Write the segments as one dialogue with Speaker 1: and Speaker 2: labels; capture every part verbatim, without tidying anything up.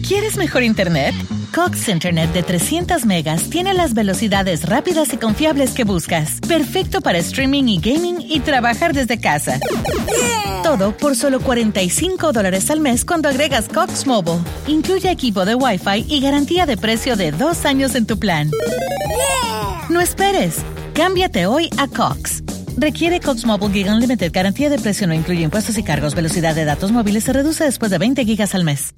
Speaker 1: ¿Quieres mejor internet? Cox Internet de trescientos megas tiene las velocidades rápidas y confiables que buscas. Perfecto para streaming y gaming y trabajar desde casa. Yeah. Todo por solo cuarenta y cinco dólares al mes cuando agregas Cox Mobile. Incluye equipo de Wi-Fi y garantía de precio de dos años en tu plan. Yeah. No esperes. Cámbiate hoy a Cox. Requiere Cox Mobile Gig Unlimited. Garantía de precio no incluye impuestos y cargos. Velocidad de datos móviles se reduce después de veinte gigas al mes.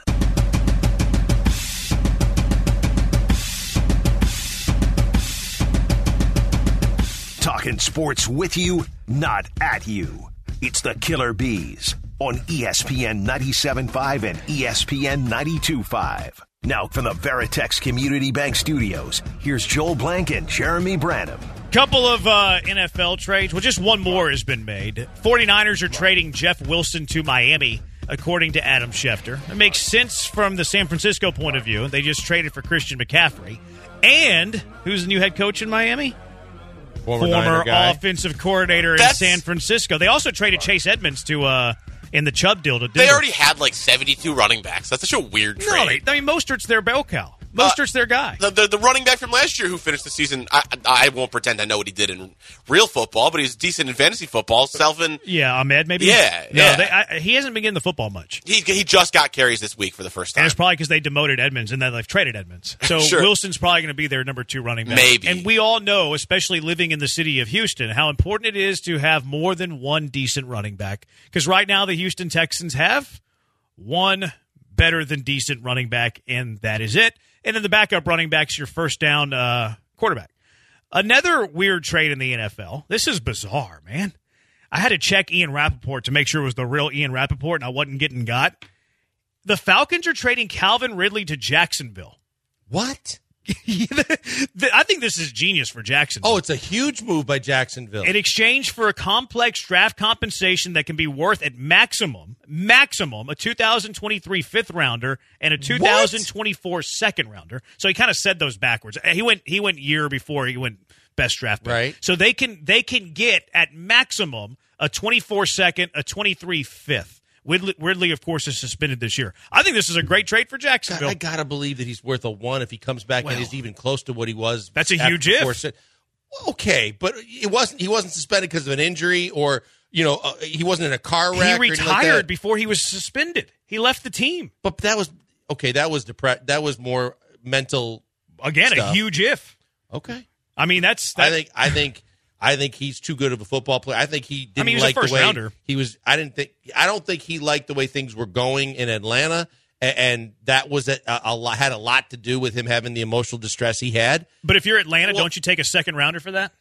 Speaker 2: Talking sports with you, not at you. It's the Killer Bees on E S P N ninety-seven point five and E S P N ninety-two point five. Now from the Veritex Community Bank Studios, here's Joel Blank and Jeremy Branham.
Speaker 3: Couple of uh, N F L trades. Well, just one more has been made. 49ers are trading Jeff Wilson to Miami, according to Adam Schefter. It makes sense from the San Francisco point of view. They just traded for Christian McCaffrey. And who's the new head coach in Miami?
Speaker 4: Former,
Speaker 3: Former
Speaker 4: offensive
Speaker 3: coordinator
Speaker 5: That's,
Speaker 3: in San Francisco. They also traded Chase Edmonds to uh, in the Chubb deal to Denver.
Speaker 5: They already had like seventy-two running backs. That's such a weird trade.
Speaker 3: No, they, I mean, Mostert's their bell cow. Mostert's
Speaker 5: uh,
Speaker 3: their guy.
Speaker 5: The, the the running back from last year who finished the season, I, I won't pretend I know what he did in real football, but he's decent in fantasy football. Selvin.
Speaker 3: Yeah, Ahmed maybe?
Speaker 5: Yeah.
Speaker 3: No,
Speaker 5: yeah.
Speaker 3: They, I, he hasn't been getting the football much.
Speaker 5: He he just got carries this week for the first time.
Speaker 3: And it's probably because they demoted Edmonds and then they've traded Edmonds. So
Speaker 5: sure.
Speaker 3: Wilson's probably going to be their number two running back.
Speaker 5: Maybe.
Speaker 3: And we all know, especially living in the city of Houston, how important it is to have more than one decent running back. Because right now the Houston Texans have one better than decent running back, and that is it. And then the backup running back's your first down uh, quarterback. Another weird trade in the N F L. This is bizarre, man. I had to check Ian Rappaport to make sure it was the real Ian Rappaport, and I wasn't getting got. The Falcons are trading Calvin Ridley to Jacksonville.
Speaker 4: What?
Speaker 3: I think this is genius for Jacksonville.
Speaker 4: Oh, it's a huge move by Jacksonville.
Speaker 3: In exchange for a complex draft compensation that can be worth at maximum, maximum, a two thousand twenty-three fifth rounder and a two thousand twenty-four what? second rounder. So he kind of said those backwards. He went he went year before he went best draft pick.
Speaker 4: Right.
Speaker 3: So they can they can get at maximum a twenty-four second, a twenty-three fifth. Ridley, Ridley, of course, is suspended this year. I think this is a great trade for Jacksonville.
Speaker 4: God, I gotta believe that he's worth a one if he comes back well, and is even close to what he was.
Speaker 3: That's a huge if.
Speaker 4: Se- okay, but it wasn't. He wasn't suspended because of an injury, or you know, uh, he wasn't in a car wreck.
Speaker 3: He
Speaker 4: retired
Speaker 3: or like
Speaker 4: that.
Speaker 3: before he was suspended. He left the team.
Speaker 4: But that was okay. That was depre- That was more mental.
Speaker 3: Again,
Speaker 4: stuff.
Speaker 3: a huge if.
Speaker 4: Okay.
Speaker 3: I mean, that's. That,
Speaker 4: I think. I think. I think he's too good of a football player. I think he didn't
Speaker 3: I mean, he was
Speaker 4: like
Speaker 3: a first
Speaker 4: the way
Speaker 3: rounder.
Speaker 4: he was. I didn't think. I don't think he liked the way things were going in Atlanta, and, and that was a, a, a lot, had a lot to do with him having the emotional distress he had.
Speaker 3: But if you're Atlanta,
Speaker 4: well,
Speaker 3: don't you take a second rounder for that?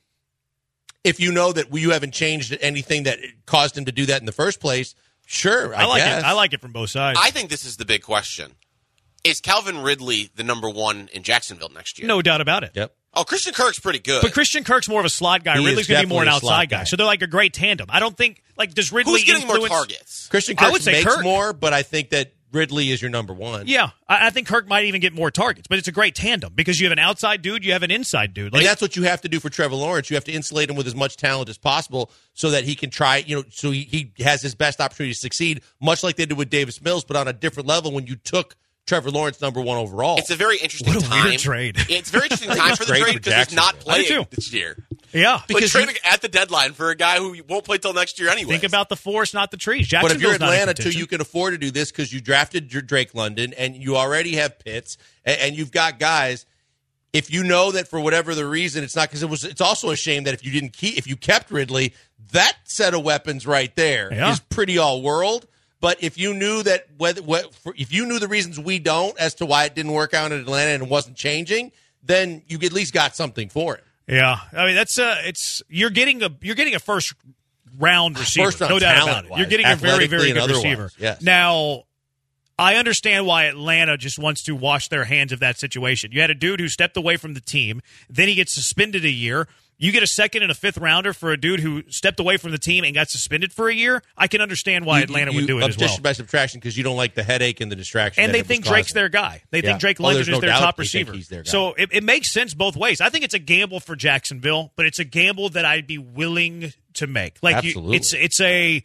Speaker 4: If you know that you haven't changed anything that caused him to do that in the first place, sure. I,
Speaker 3: I like
Speaker 4: guess.
Speaker 3: it. I like it from both sides.
Speaker 5: I think this is the big question: is Calvin Ridley the number one in Jacksonville next year?
Speaker 3: No doubt about it.
Speaker 4: Yep.
Speaker 5: Oh, Christian Kirk's pretty good.
Speaker 3: But Christian Kirk's more of a slot guy.
Speaker 4: He
Speaker 3: Ridley's going to be more an
Speaker 4: definitely a
Speaker 3: outside
Speaker 4: slot
Speaker 3: guy.
Speaker 4: guy.
Speaker 3: So they're like a great tandem. I don't think, like, does Ridley
Speaker 5: Who's getting
Speaker 3: influence...
Speaker 5: more targets?
Speaker 4: Christian
Speaker 3: I
Speaker 4: Kirk
Speaker 3: would say
Speaker 4: makes
Speaker 3: Kirk.
Speaker 4: more, but I think that Ridley is your number one.
Speaker 3: Yeah, I, I think Kirk might even get more targets, but it's a great tandem because you have an outside dude, you have an inside dude. Like,
Speaker 4: and that's what you have to do for Trevor Lawrence. You have to insulate him with as much talent as possible so that he can try, you know, so he, he has his best opportunity to succeed, much like they did with Davis Mills, but on a different level when you took Trevor Lawrence number one overall.
Speaker 5: It's a very interesting
Speaker 3: What a
Speaker 5: time.
Speaker 3: weird trade.
Speaker 5: It's a very interesting time for the
Speaker 4: great
Speaker 5: trade
Speaker 4: for
Speaker 5: because he's not
Speaker 3: I do
Speaker 5: playing
Speaker 3: too.
Speaker 5: this year.
Speaker 3: yeah.
Speaker 5: Because like trading at the deadline for a guy who won't play till next year anyway.
Speaker 3: Think about the forest, not the trees.
Speaker 4: But if you're
Speaker 3: Jacksonville's not in
Speaker 4: Atlanta, too,
Speaker 3: contention.
Speaker 4: you can afford to do this because you drafted Drake London and you already have Pitts and, and you've got guys. If you know that for whatever the reason, it's not because it was. It's also a shame that if you didn't keep, if you kept Ridley, that set of weapons right there
Speaker 3: Yeah.
Speaker 4: is pretty all world. But if you knew that whether what, for, if you knew the reasons we don't as to why it didn't work out in Atlanta and it wasn't changing, then you at least got something for it.
Speaker 3: Yeah, I mean that's uh, it's you're getting a you're getting a first round receiver,
Speaker 4: First round
Speaker 3: no doubt about it.
Speaker 4: talent-wise,
Speaker 3: You're getting a very very
Speaker 4: athletically
Speaker 3: good
Speaker 4: and otherwise,
Speaker 3: receiver.
Speaker 4: yes.
Speaker 3: Now, I understand why Atlanta just wants to wash their hands of that situation. You had a dude who stepped away from the team, then he gets suspended a year. You get a second and a fifth rounder for a dude who stepped away from the team and got suspended for a year. I can understand why
Speaker 4: You-
Speaker 3: Atlanta
Speaker 4: you
Speaker 3: would do it as well.
Speaker 4: Addition by subtraction because you don't like the headache and the distraction.
Speaker 3: And
Speaker 4: that
Speaker 3: they
Speaker 4: it was
Speaker 3: think Drake's
Speaker 4: causing.
Speaker 3: their guy. They
Speaker 4: Yeah.
Speaker 3: think Drake
Speaker 4: Oh,
Speaker 3: London
Speaker 4: there's
Speaker 3: is
Speaker 4: no
Speaker 3: their
Speaker 4: doubt
Speaker 3: top
Speaker 4: they think
Speaker 3: receiver.
Speaker 4: he's their guy.
Speaker 3: So it, it makes sense both ways. I think it's a gamble for Jacksonville, but it's a gamble that I'd be willing to make. Like you,
Speaker 4: Absolutely.
Speaker 3: it's it's a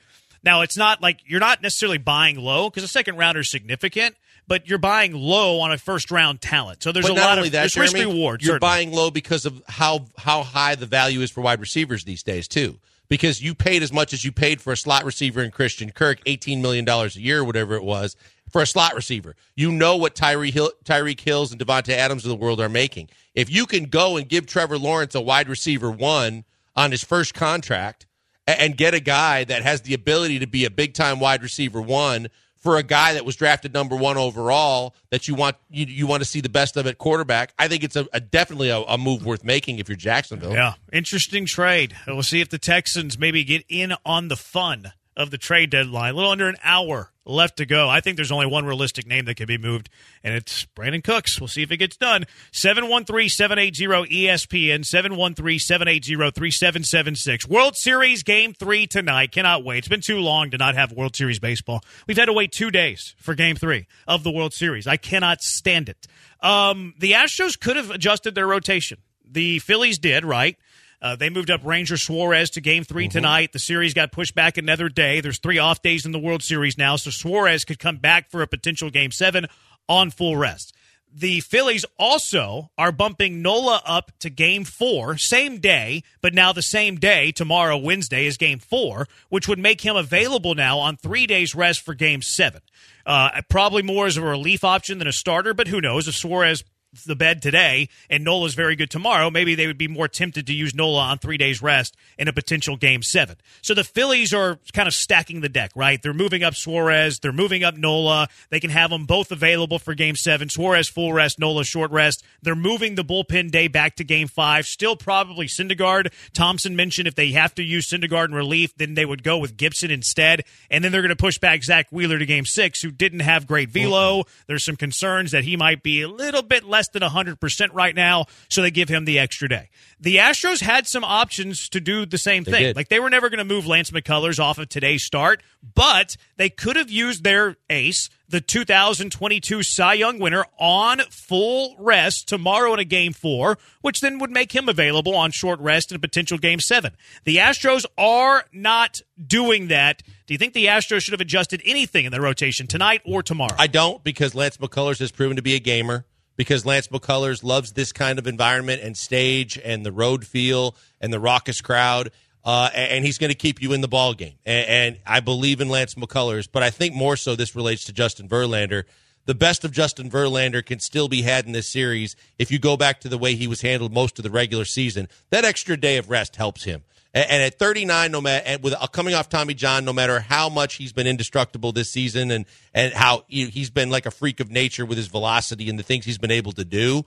Speaker 3: Now, it's not like you're not necessarily buying low because a second rounder is significant, but you're buying low on a first-round talent. So there's
Speaker 4: but
Speaker 3: a
Speaker 4: not
Speaker 3: lot
Speaker 4: only
Speaker 3: of
Speaker 4: that,
Speaker 3: there's risk
Speaker 4: Jeremy,
Speaker 3: reward.
Speaker 4: You're
Speaker 3: certainly.
Speaker 4: buying low because of how how high the value is for wide receivers these days, too. Because you paid as much as you paid for a slot receiver in Christian Kirk, eighteen million dollars a year, or whatever it was, for a slot receiver. You know what Tyree Hill, Tyreek Hills and Devontae Adams of the world are making. If you can go and give Trevor Lawrence a wide receiver one on his first contract and get a guy that has the ability to be a big-time wide receiver one for a guy that was drafted number one overall that you want you, you want to see the best of at quarterback, I think it's a, a definitely a, a move worth making if you're Jacksonville.
Speaker 3: Yeah, interesting trade. We'll see if the Texans maybe get in on the fun of the trade deadline. A little under an hour left to go. I think there's only one realistic name that can be moved, and it's Brandon Cooks. We'll see if it gets done. seven one three, seven eight zero, E S P N, seven one three, seven eight zero, three seven seven six. World Series Game three tonight. Cannot wait. It's been too long to not have World Series baseball. We've had to wait two days for Game three of the World Series. I cannot stand it. Um, the Astros could have adjusted their rotation. The Phillies did, right? Uh, they moved up Ranger Suarez to Game three mm-hmm. tonight. The series got pushed back another day. There's three off days in the World Series now, so Suarez could come back for a potential Game seven on full rest. The Phillies also are bumping Nola up to Game four, same day, but now the same day, tomorrow, Wednesday, is Game four, which would make him available now on three days rest for Game seven. Uh, probably more as a relief option than a starter, but who knows if Suarez the bed today and Nola's very good tomorrow, maybe they would be more tempted to use Nola on three days rest in a potential Game seven. So the Phillies are kind of stacking the deck, right? They're moving up Suarez. They're moving up Nola. They can have them both available for Game seven. Suarez full rest, Nola short rest. They're moving the bullpen day back to Game five. Still probably Syndergaard. Thompson mentioned if they have to use Syndergaard in relief, then they would go with Gibson instead. And then they're going to push back Zach Wheeler to Game six, who didn't have great velo. There's some concerns that he might be a little bit less than one hundred percent right now, so they give him the extra day. The Astros had some options to do the same
Speaker 4: they
Speaker 3: thing.
Speaker 4: Did.
Speaker 3: Like, they were never going to move Lance McCullers off of today's start, but they could have used their ace, the two thousand twenty-two Cy Young winner, on full rest tomorrow in a Game four, which then would make him available on short rest in a potential Game seven. The Astros are not doing that. Do you think the Astros should have adjusted anything in their rotation tonight or tomorrow?
Speaker 4: I don't, because Lance McCullers has proven to be a gamer. Because Lance McCullers loves this kind of environment and stage and the road feel and the raucous crowd, uh, and he's going to keep you in the ball game. And, and I believe in Lance McCullers, but I think more so this relates to Justin Verlander. The best of Justin Verlander can still be had in this series if you go back to the way he was handled most of the regular season. That extra day of rest helps him. And at thirty-nine, no matter, and with uh, coming off Tommy John, no matter how much he's been indestructible this season, and and how you know, he's been like a freak of nature with his velocity and the things he's been able to do.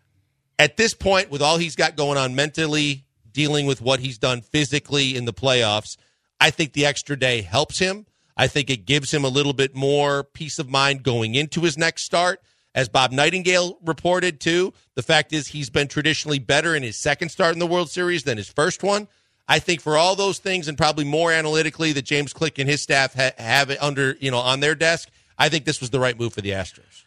Speaker 4: At this point, with all he's got going on mentally, dealing with what he's done physically in the playoffs, I think the extra day helps him. I think it gives him a little bit more peace of mind going into his next start. As Bob Nightingale reported too, the fact is he's been traditionally better in his second start in the World Series than his first one. I think for all those things and probably more analytically that James Click and his staff ha- have it under, you know, on their desk, I think this was the right move for the Astros.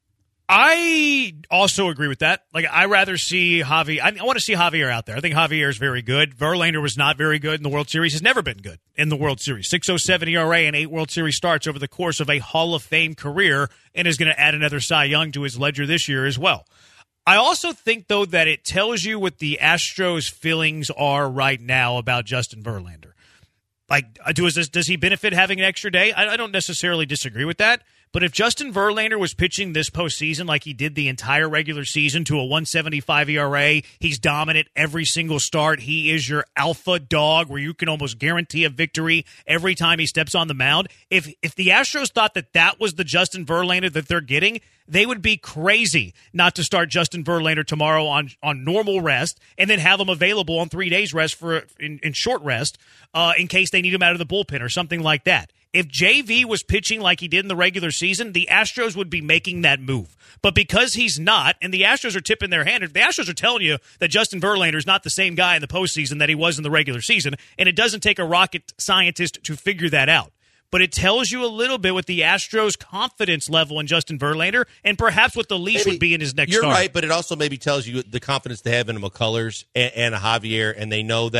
Speaker 3: I also agree with that. Like, I rather see Javi. I, I want to see Javier out there. I think Javier is very good. Verlander was not very good in the World Series. He's never been good in the World Series. six oh seven E R A and eight World Series starts over the course of a Hall of Fame career, and is going to add another Cy Young to his ledger this year as well. I also think, though, that it tells you what the Astros' feelings are right now about Justin Verlander. Like, does, does he benefit having an extra day? I, I don't necessarily disagree with that. But if Justin Verlander was pitching this postseason like he did the entire regular season to a one seventy-five E R A, he's dominant every single start. He is your alpha dog where you can almost guarantee a victory every time he steps on the mound. If if the Astros thought that that was the Justin Verlander that they're getting, they would be crazy not to start Justin Verlander tomorrow on, on normal rest and then have him available on three days rest for in, in short rest uh, in case they need him out of the bullpen or something like that. If J V was pitching like he did in the regular season, the Astros would be making that move. But because he's not, and the Astros are tipping their hand, the Astros are telling you that Justin Verlander is not the same guy in the postseason that he was in the regular season, and it doesn't take a rocket scientist to figure that out. But it tells you a little bit what the Astros' confidence level in Justin Verlander and perhaps what the leash maybe, would be in his next
Speaker 4: You're
Speaker 3: start.
Speaker 4: right, but it also maybe tells you the confidence they have in a McCullers and, and a Javier, and they know that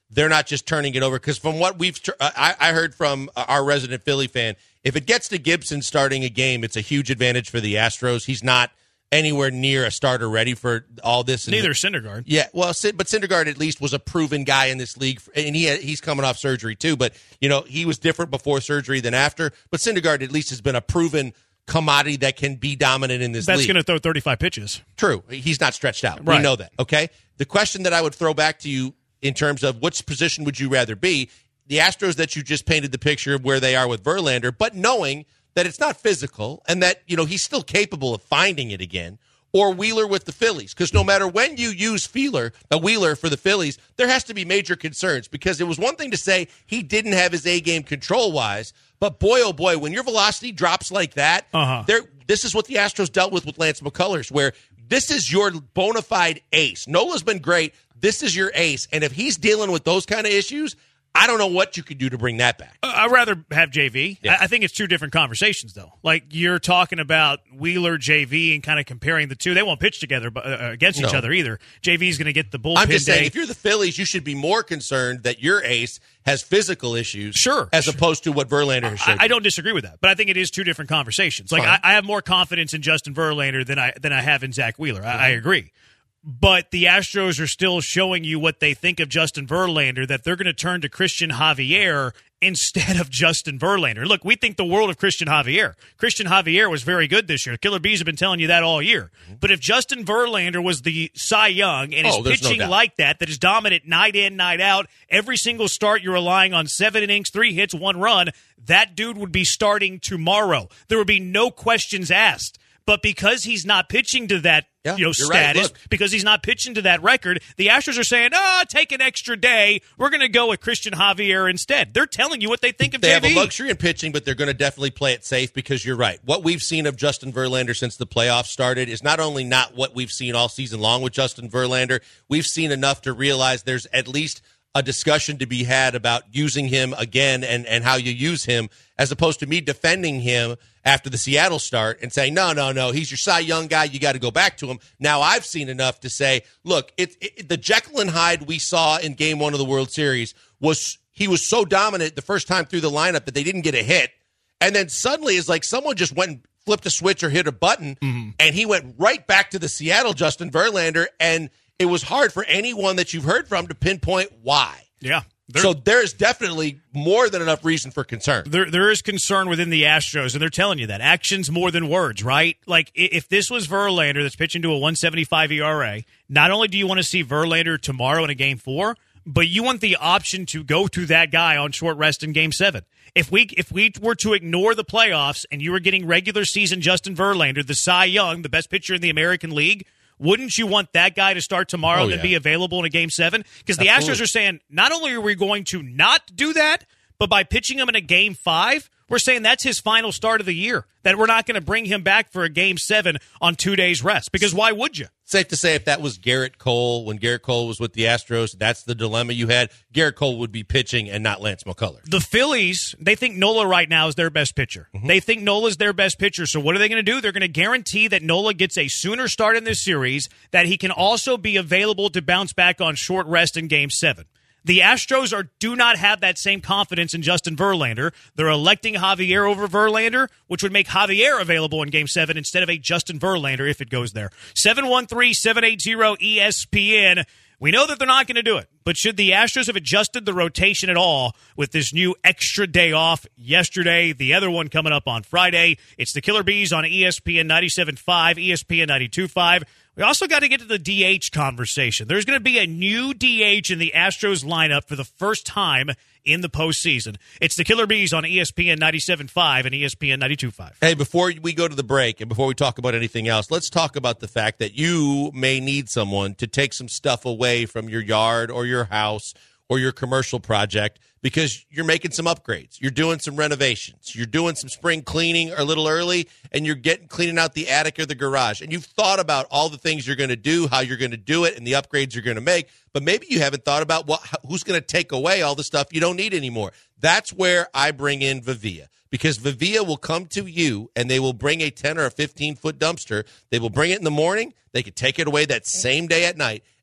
Speaker 4: they're not just turning it over. Because from what we've, I, I heard from our resident Philly fan, if it gets to Gibson starting a game, it's a huge advantage for the Astros. He's not anywhere near a starter ready for all this.
Speaker 3: Neither Syndergaard.
Speaker 4: Yeah, well, but Syndergaard at least was a proven guy in this league, and he he's coming off surgery too. But you know, he was different before surgery than after. But Syndergaard at least has been a proven commodity that can be dominant in this
Speaker 3: That's
Speaker 4: league.
Speaker 3: That's going to throw thirty-five pitches.
Speaker 4: True, he's not stretched out.
Speaker 3: Right.
Speaker 4: We know that. Okay, the question that I would throw back to you in terms of which position would you rather be? The Astros that you just painted the picture of where they are with Verlander, but knowing that it's not physical and that, you know, he's still capable of finding it again, or Wheeler with the Phillies. Because no matter when you use Wheeler, a Wheeler for the Phillies, there has to be major concerns, because it was one thing to say he didn't have his A-game control-wise, but boy, oh boy, when your velocity drops like that,
Speaker 3: uh-huh.
Speaker 4: there. This is what the Astros dealt with with Lance McCullers, where this is your bona fide ace. Nola's been great. This is your ace. And if he's dealing with those kind of issues, I don't know what you could do to bring that back.
Speaker 3: Uh, I'd rather have J V.
Speaker 4: Yeah.
Speaker 3: I, I think it's two different conversations, though. Like, you're talking about Wheeler, J V, and kind of comparing the two. They won't pitch together uh, against
Speaker 4: no.
Speaker 3: each other either. J V's going to get the bullpen
Speaker 4: I'm just
Speaker 3: day.
Speaker 4: saying, if you're the Phillies, you should be more concerned that your ace has physical issues,
Speaker 3: sure,
Speaker 4: as
Speaker 3: sure.
Speaker 4: opposed to what Verlander has shown.
Speaker 3: I, I don't disagree with that, but I think it is two different conversations. Like, I, I have more confidence in Justin Verlander than I than I have in Zach Wheeler. I, mm-hmm. I agree. But the Astros are still showing you what they think of Justin Verlander, that they're going to turn to Christian Javier instead of Justin Verlander. Look, we think the world of Christian Javier. Christian Javier was very good this year. Killer Bees have been telling you that all year. But if Justin Verlander was the Cy Young and
Speaker 4: oh,
Speaker 3: is pitching
Speaker 4: no
Speaker 3: like that, that is dominant night in, night out, every single start you're relying on seven innings, three hits, one run, that dude would be starting tomorrow. There would be no questions asked. But because he's not pitching to that
Speaker 4: yeah,
Speaker 3: you know, status,
Speaker 4: right.
Speaker 3: because he's not pitching to that record, the Astros are saying, oh, take an extra day. We're going to go with Christian Javier instead. They're telling you what they think of
Speaker 4: they
Speaker 3: J V.
Speaker 4: They have a luxury in pitching, but they're going to definitely play it safe, because you're right. What we've seen of Justin Verlander since the playoffs started is not only not what we've seen all season long with Justin Verlander, we've seen enough to realize there's at least a discussion to be had about using him again and, and how you use him, as opposed to me defending him after the Seattle start and saying, no, no, no, he's your Cy Young guy. You got to go back to him. Now I've seen enough to say, look, it, it, the Jekyll and Hyde we saw in game one of the World Series was he was so dominant the first time through the lineup that they didn't get a hit. And then suddenly it's like someone just went and flipped a switch or hit a button, mm-hmm. and he went right back to the Seattle Justin Verlander, and it was hard for anyone that you've heard from to pinpoint why.
Speaker 3: Yeah.
Speaker 4: So there is definitely more than enough reason for concern.
Speaker 3: There, there is concern within the Astros, and they're telling you that. Actions more than words, right? Like, if this was Verlander that's pitching to a one seventy-five E R A, not only do you want to see Verlander tomorrow in a game four, but you want the option to go to that guy on short rest in game seven. If we if we were to ignore the playoffs and you were getting regular season Justin Verlander, the Cy Young, the best pitcher in the American League, wouldn't you want that guy to start tomorrow
Speaker 4: oh,
Speaker 3: and
Speaker 4: yeah.
Speaker 3: be available in a game seven? Because the
Speaker 4: Absolutely.
Speaker 3: Astros are saying, not only are we going to not do that, but by pitching him in a game five, we're saying that's his final start of the year, that we're not going to bring him back for a game seven on two days rest. Because why would you?
Speaker 4: Safe to say, if that was Garrett Cole, when Garrett Cole was with the Astros, that's the dilemma you had. Garrett Cole would be pitching and not Lance McCullers.
Speaker 3: The Phillies, they think Nola right now is their best pitcher. Mm-hmm. They think Nola's their best pitcher. So what are they going to do? They're going to guarantee that Nola gets a sooner start in this series, that he can also be available to bounce back on short rest in game seven. The Astros are do not have that same confidence in Justin Verlander. They're electing Javier over Verlander, which would make Javier available in Game seven instead of a Justin Verlander if it goes there. seven one three, seven eight zero, E S P N. We know that they're not going to do it, but should the Astros have adjusted the rotation at all with this new extra day off yesterday, the other one coming up on Friday? It's the Killer Bees on E S P N ninety-seven point five, E S P N ninety-two point five. We also got to get to the D H conversation. There's going to be a new D H in the Astros lineup for the first time in the postseason. It's the Killer Bees on E S P N ninety-seven point five and E S P N ninety-two point five.
Speaker 4: Hey, before we go to the break and before we talk about anything else, let's talk about the fact that you may need someone to take some stuff away from your yard or your house or your commercial project because you're making some upgrades. You're doing some renovations. You're doing some spring cleaning a little early, and you're getting cleaning out the attic or the garage. And you've thought about all the things you're going to do, how you're going to do it, and the upgrades you're going to make. But maybe you haven't thought about what who's going to take away all the stuff you don't need anymore. That's where I bring in Vivia. Because Vivia will come to you, and they will bring a ten or a fifteen-foot dumpster. They will bring it in the morning. They can take it away that same day at night.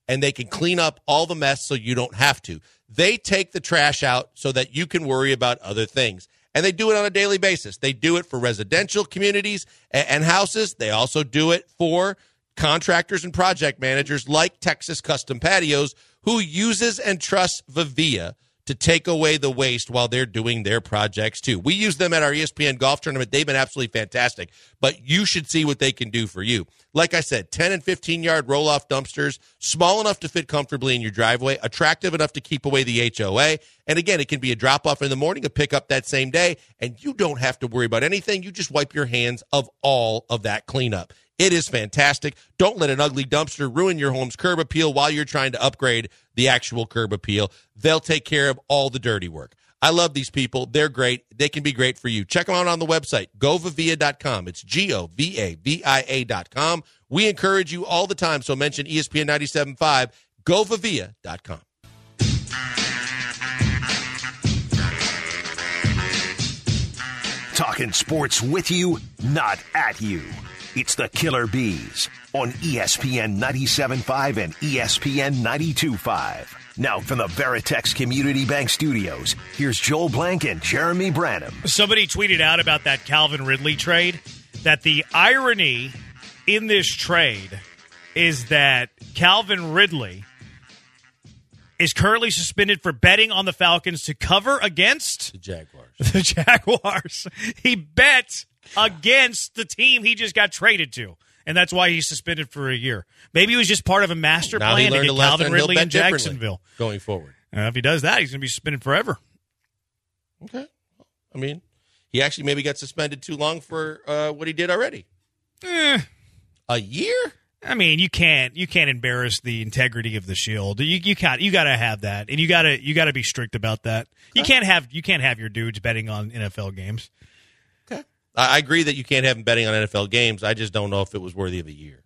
Speaker 4: and they can clean up all the mess so you don't have to. They take the trash out so that you can worry about other things. And they do it on a daily basis. They do it for residential communities and houses. They also do it for contractors and project managers like Texas Custom Patios, who uses and trusts Vivia to take away the waste while they're doing their projects too. We use them at our E S P N golf tournament. They've been absolutely fantastic, but you should see what they can do for you. Like I said, ten and fifteen yard roll-off dumpsters, small enough to fit comfortably in your driveway, attractive enough to keep away the H O A. And again, it can be a drop-off in the morning, a pickup that same day, and you don't have to worry about anything. You just wipe your hands of all of that cleanup. It is fantastic. Don't let an ugly dumpster ruin your home's curb appeal while you're trying to upgrade the actual curb appeal. They'll take care of all the dirty work. I love these people. They're great. They can be great for you. Check them out on the website, go vivia dot com. It's G O V A V I A dot com. We encourage you all the time, so mention E S P N ninety-seven point five, go vivia dot com.
Speaker 2: Talking sports with you, not at you. It's the Killer Bees on E S P N ninety-seven point five and E S P N ninety-two point five. Now from the Veritex Community Bank Studios, here's Joel Blank and Jeremy Branham.
Speaker 3: Somebody tweeted out about that Calvin Ridley trade that the irony in this trade is that Calvin Ridley is currently suspended for betting on the Falcons to cover against
Speaker 4: The Jaguars.
Speaker 3: The Jaguars. He bet against the team he just got traded to, and that's why he's suspended for a year. Maybe it was just part of a master
Speaker 4: Now
Speaker 3: plan
Speaker 4: he
Speaker 3: to
Speaker 4: learned
Speaker 3: get
Speaker 4: a lesson
Speaker 3: Calvin
Speaker 4: and he'll
Speaker 3: Ridley
Speaker 4: bet
Speaker 3: in
Speaker 4: differently
Speaker 3: Jacksonville.
Speaker 4: Going forward.
Speaker 3: Uh, if he does that, he's going to be suspended forever.
Speaker 4: Okay. I mean, he actually maybe got suspended too long for uh, what he did already.
Speaker 3: Eh.
Speaker 4: A year?
Speaker 3: I mean, you can't you can't embarrass the integrity of the Shield. You you can't you got to have that, and you got to you got to be strict about that. You can't have you can't have your dudes betting on N F L games.
Speaker 4: Okay, I agree that you can't have him betting on N F L games. I just don't know if it was worthy of a year.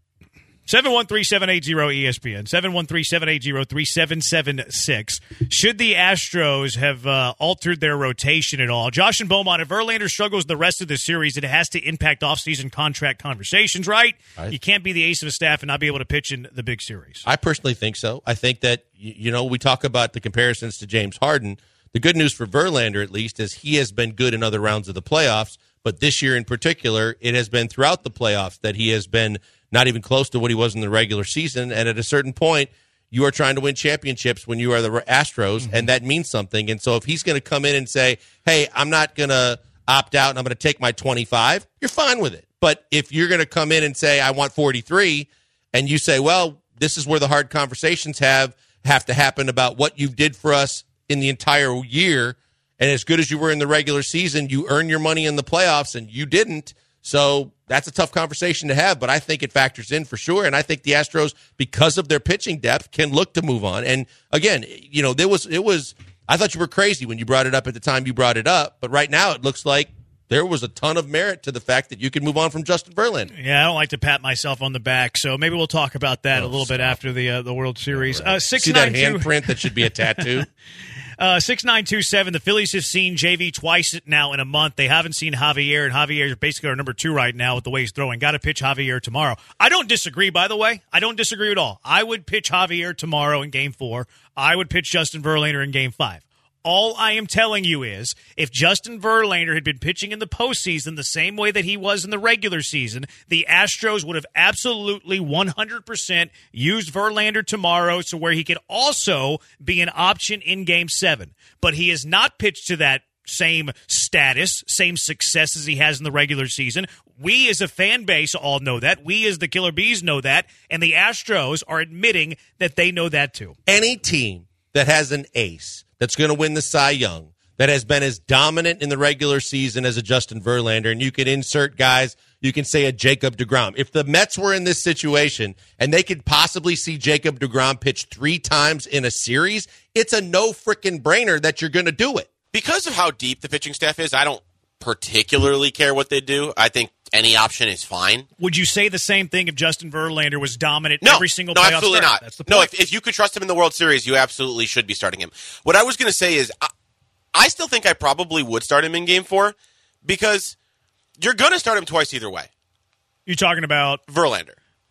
Speaker 3: seven one three, seven eight zero, E S P N, seven one three, seven eight zero, three seven seven six. Should the Astros have uh, altered their rotation at all? Josh and Beaumont, if Verlander struggles the rest of the series, it has to impact offseason contract conversations, right?
Speaker 4: I,
Speaker 3: you can't be the ace of a staff and not be able to pitch in the big series.
Speaker 4: I personally think so. I think that, you know, we talk about the comparisons to James Harden. The good news for Verlander, at least, is he has been good in other rounds of the playoffs, but this year in particular, it has been throughout the playoffs that he has been not even close to what he was in the regular season. And at a certain point, you are trying to win championships when you are the Astros, mm-hmm. and that means something. And so if he's going to come in and say, hey, I'm not going to opt out and I'm going to take my twenty-five, you're fine with it. But if you're going to come in and say, I want forty-three, and you say, well, this is where the hard conversations have, have to happen about what you did for us in the entire year, and as good as you were in the regular season, you earn your money in the playoffs, and you didn't. So that's a tough conversation to have, but I think it factors in for sure. And I think the Astros, because of their pitching depth, can look to move on. And again, you know, there was, it was, I thought you were crazy when you brought it up at the time you brought it up, but right now it looks like there was a ton of merit to the fact that you can move on from Justin Verlander.
Speaker 3: Yeah, I don't like to pat myself on the back, so maybe we'll talk about that
Speaker 4: oh,
Speaker 3: a little
Speaker 4: stop.
Speaker 3: bit after the uh, the World Series.
Speaker 4: Right.
Speaker 3: Uh, six
Speaker 4: See
Speaker 3: nine
Speaker 4: that
Speaker 3: two
Speaker 4: handprint that should be a tattoo?
Speaker 3: Uh, six nine two seven, the Phillies have seen J V twice now in a month. They haven't seen Javier, and Javier is basically our number two right now with the way he's throwing. Got to pitch Javier tomorrow. I don't disagree, by the way. I don't disagree at all. I would pitch Javier tomorrow in game four. I would pitch Justin Verlander in game five. All I am telling you is, if Justin Verlander had been pitching in the postseason the same way that he was in the regular season, the Astros would have absolutely one hundred percent used Verlander tomorrow to where he could also be an option in Game seven. But he has not pitched to that same status, same success as he has in the regular season. We as a fan base all know that. We as the Killer Bees know that. And the Astros are admitting that they know that too.
Speaker 4: Any team that has an ace that's going to win the Cy Young, that has been as dominant in the regular season as a Justin Verlander, and you can insert guys, you can say a Jacob deGrom. If the Mets were in this situation and they could possibly see Jacob deGrom pitch three times in a series, it's a no frickin' brainer that you're going to do it.
Speaker 5: Because of how deep the pitching staff is, I don't particularly care what they do. I think any option is fine.
Speaker 3: Would you say the same thing if Justin Verlander was dominant
Speaker 5: no,
Speaker 3: every single
Speaker 5: no,
Speaker 3: playoff
Speaker 5: absolutely
Speaker 3: start?
Speaker 5: not.
Speaker 3: That's the point.
Speaker 5: No, if, if you could trust him in the World Series, you absolutely should be starting him. What I was going to say is I, I still think I probably would start him in Game four because you're going to start him twice either way.
Speaker 3: You're talking about
Speaker 5: Verlander.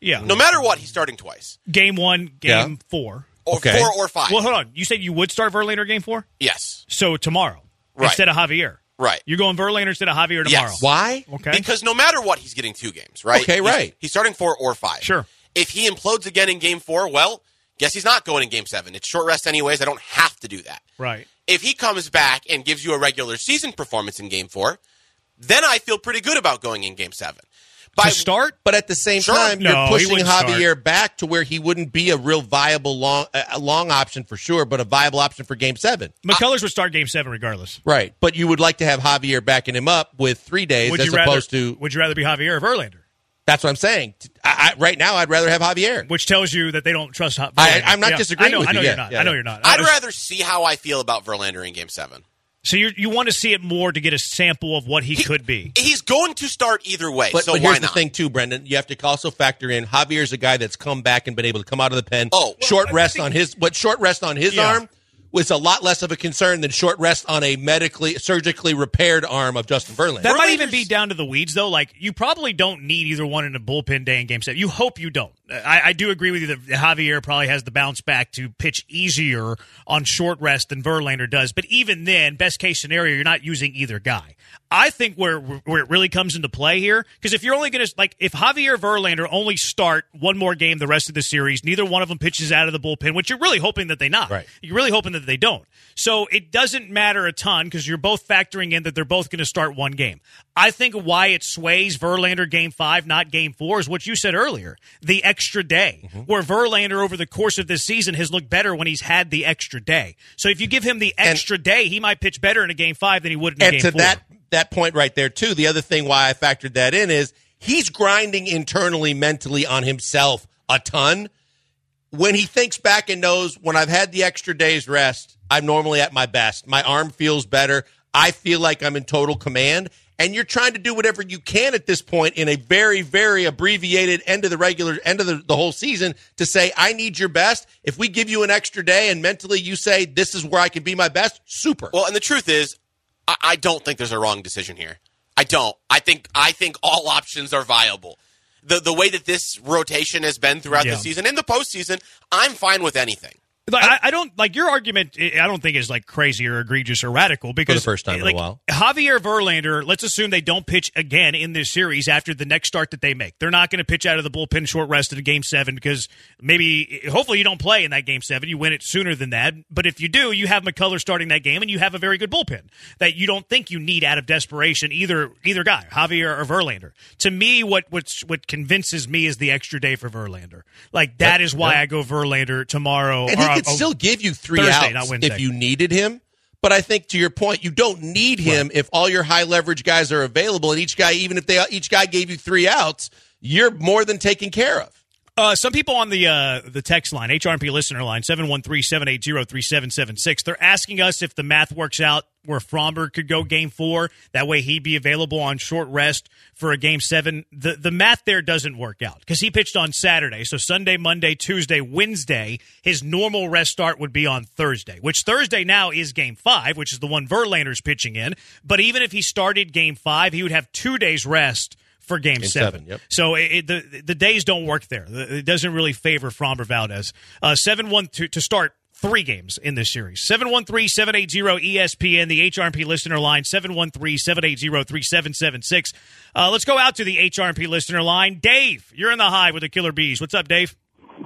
Speaker 3: Yeah.
Speaker 5: No matter what, he's starting twice.
Speaker 3: Game one, game
Speaker 4: Yeah.
Speaker 3: four.
Speaker 5: Or
Speaker 4: Okay.
Speaker 5: four or five.
Speaker 3: Well, hold on. You said you would start Verlander game four?
Speaker 5: Yes.
Speaker 3: So tomorrow
Speaker 5: Right.
Speaker 3: instead of Javier.
Speaker 5: Right.
Speaker 3: You're going Verlander instead of Javier tomorrow.
Speaker 5: Yes.
Speaker 4: Why?
Speaker 3: Okay.
Speaker 5: Because no matter what, he's getting two games, right?
Speaker 4: Okay,
Speaker 5: He's-
Speaker 4: right.
Speaker 5: He's starting four or five.
Speaker 3: Sure.
Speaker 5: If he implodes again in game four, well, guess he's not going in game seven. It's short rest anyways. I don't have to do that.
Speaker 3: Right.
Speaker 5: If he comes back and gives you a regular season performance in game four, then I feel pretty good about going in game seven. By
Speaker 3: To start?
Speaker 4: But at the same
Speaker 5: Sure.
Speaker 4: time,
Speaker 3: No,
Speaker 4: you're
Speaker 3: he
Speaker 4: pushing
Speaker 3: wouldn't
Speaker 4: Javier back to where he wouldn't be a real viable long a long option for sure, but a viable option for game seven.
Speaker 3: McCullers would start game seven regardless.
Speaker 4: Right. But you would like to have Javier backing him up with three days
Speaker 3: Would
Speaker 4: as
Speaker 3: you rather,
Speaker 4: opposed to
Speaker 3: Would you rather be Javier or Verlander?
Speaker 4: that's what I'm saying. I, I, right now, I'd rather have Javier.
Speaker 3: Which tells you that they don't trust Verlander.
Speaker 4: I- I'm not
Speaker 3: Yeah.
Speaker 4: disagreeing
Speaker 3: I know,
Speaker 4: with
Speaker 3: I know
Speaker 4: you.
Speaker 3: you're
Speaker 4: Yeah,
Speaker 3: not.
Speaker 4: yeah,
Speaker 3: I know
Speaker 4: yeah.
Speaker 3: you're not.
Speaker 5: I'd
Speaker 3: I was-
Speaker 5: rather see how I feel about Verlander in game seven.
Speaker 3: So you you want to see it more to get a sample of what he,
Speaker 5: He-
Speaker 3: could be.
Speaker 5: He's going to start either way,
Speaker 4: But,
Speaker 5: so
Speaker 4: but
Speaker 5: why
Speaker 4: here's
Speaker 5: not?
Speaker 4: the thing, too, Brendan. You have to also factor in Javier's a guy that's come back and been able to come out of the pen.
Speaker 5: Oh.
Speaker 4: short
Speaker 3: Well, I
Speaker 4: rest
Speaker 3: think-
Speaker 4: on his what short rest on his
Speaker 3: Yeah.
Speaker 4: arm was a lot less of a concern than short rest on a medically surgically repaired arm of Justin Verlander.
Speaker 3: That might
Speaker 5: Verlander's-
Speaker 3: even be down to the weeds, though. Like, you probably don't need either one in a bullpen day in game seven. You hope you don't. I, I do agree with you that Javier probably has the bounce back to pitch easier on short rest than Verlander does. But even then, best case scenario, you're not using either guy. I think where where it really comes into play here, because if you're only going to, like, if Javier Verlander only start one more game the rest of the series, neither one of them pitches out of the bullpen, which you're really hoping that they not.
Speaker 4: Right.
Speaker 3: You're really hoping that they don't. So it doesn't matter a ton because you're both factoring in that they're both going to start one game. I think why it sways Verlander game five, not game four, is what you said earlier. The extra day,
Speaker 4: Mm-hmm.
Speaker 3: where Verlander over the course of this season has looked better when he's had the extra day. So if you give him the extra day, he might pitch better in a game five than he would in a
Speaker 4: and
Speaker 3: game
Speaker 4: to
Speaker 3: four.
Speaker 4: that that point right there too, the other thing why I factored that in is he's grinding internally, mentally on himself a ton. When he thinks back and knows when I've had the extra day's rest, I'm normally at my best. My arm feels better. I feel like I'm in total command. And you're trying to do whatever you can at this point in a very, very abbreviated end of the regular end of the, the whole season to say, I need your best. If we give you an extra day and mentally you say, this is where I can be my best, super.
Speaker 5: Well, and the truth is, I, I don't think there's a wrong decision here. I don't. I think I think all options are viable. The the way that this rotation has been throughout
Speaker 3: Yeah.
Speaker 5: the season, in the postseason, I'm fine with anything.
Speaker 3: Like, I, I don't like your argument. I don't think is like crazy or egregious or radical because
Speaker 4: For the first time in a
Speaker 3: like,
Speaker 4: while.
Speaker 3: Javier Verlander. Let's assume they don't pitch again in this series after the next start that they make. They're not going to pitch out of the bullpen short rest in game seven because maybe, hopefully, you don't play in that game seven. You win it sooner than that. But if you do, you have McCullers starting that game and you have a very good bullpen that you don't think you need out of desperation either either guy, Javier or Verlander. To me, what what's, what convinces me is the extra day for Verlander. Like that
Speaker 4: Yep,
Speaker 3: is why
Speaker 4: yep.
Speaker 3: I go Verlander tomorrow.
Speaker 4: And
Speaker 3: or,
Speaker 4: he could
Speaker 3: uh,
Speaker 4: still give you three
Speaker 3: Thursday, not
Speaker 4: outs
Speaker 3: Wednesday.
Speaker 4: if you needed him. But I think to your point, you don't need him if all your high leverage guys are available, and each guy, even if they each guy gave you three outs, you're more than taken care of.
Speaker 3: Uh, some people on the uh, the text line, H R P listener line, seven one three, seven eight zero, three seven seven six, they're asking us if the math works out where Fromber could go game four. That way he'd be available on short rest for a game seven. The the math there doesn't work out because he pitched on Saturday. So Sunday, Monday, Tuesday, Wednesday, his normal rest start would be on Thursday, which Thursday now is game five, which is the one Verlander's pitching in. But even if he started game five, he would have two days rest for game,
Speaker 4: Game
Speaker 3: seven.
Speaker 4: seven, yep.
Speaker 3: So it, it, the the days don't work there. It doesn't really favor Fromber Valdez. Uh, seven one to, to start three games in this series. seven one three, seven eight zero, E S P N, the H R P listener line, seven one three, seven eight zero, three seven seven six. Uh, let's go out to the H R P listener line. Dave, you're in the Hive with the Killer Bees. What's up, Dave?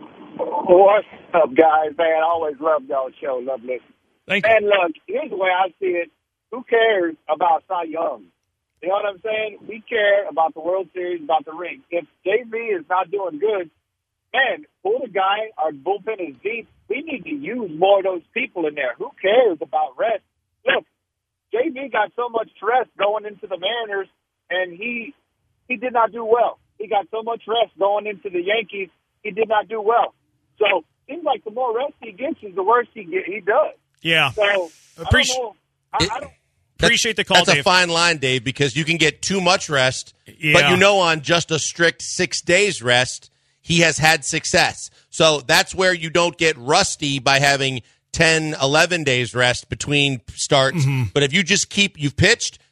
Speaker 6: What's up, guys? Man, I always love y'all's show. Love listening.
Speaker 3: Thank you.
Speaker 6: And look, here's the way I see it. Who cares about Cy Young? You know what I'm saying? We care about the World Series, about the ring. If J V is not doing good, man, pull the guy. Our bullpen is deep. We need to use more of those people in there. Who cares about rest? Look, J V got so much rest going into the Mariners, and he he did not do well. He got so much rest going into the Yankees. He did not do well. So it seems like the more rest he gets, is the worse he get, he does.
Speaker 3: Yeah.
Speaker 6: So
Speaker 3: Appreci-
Speaker 6: I don't know. I, I don't.
Speaker 3: Appreciate the call,
Speaker 4: That's
Speaker 3: Dave.
Speaker 4: a fine line, Dave, because you can get too much rest,
Speaker 3: Yeah.
Speaker 4: but you know on just a strict six days rest, he has had success. So that's where you don't get rusty by having ten, eleven days rest between starts.
Speaker 3: Mm-hmm.
Speaker 4: But if you just keep, you've pitched,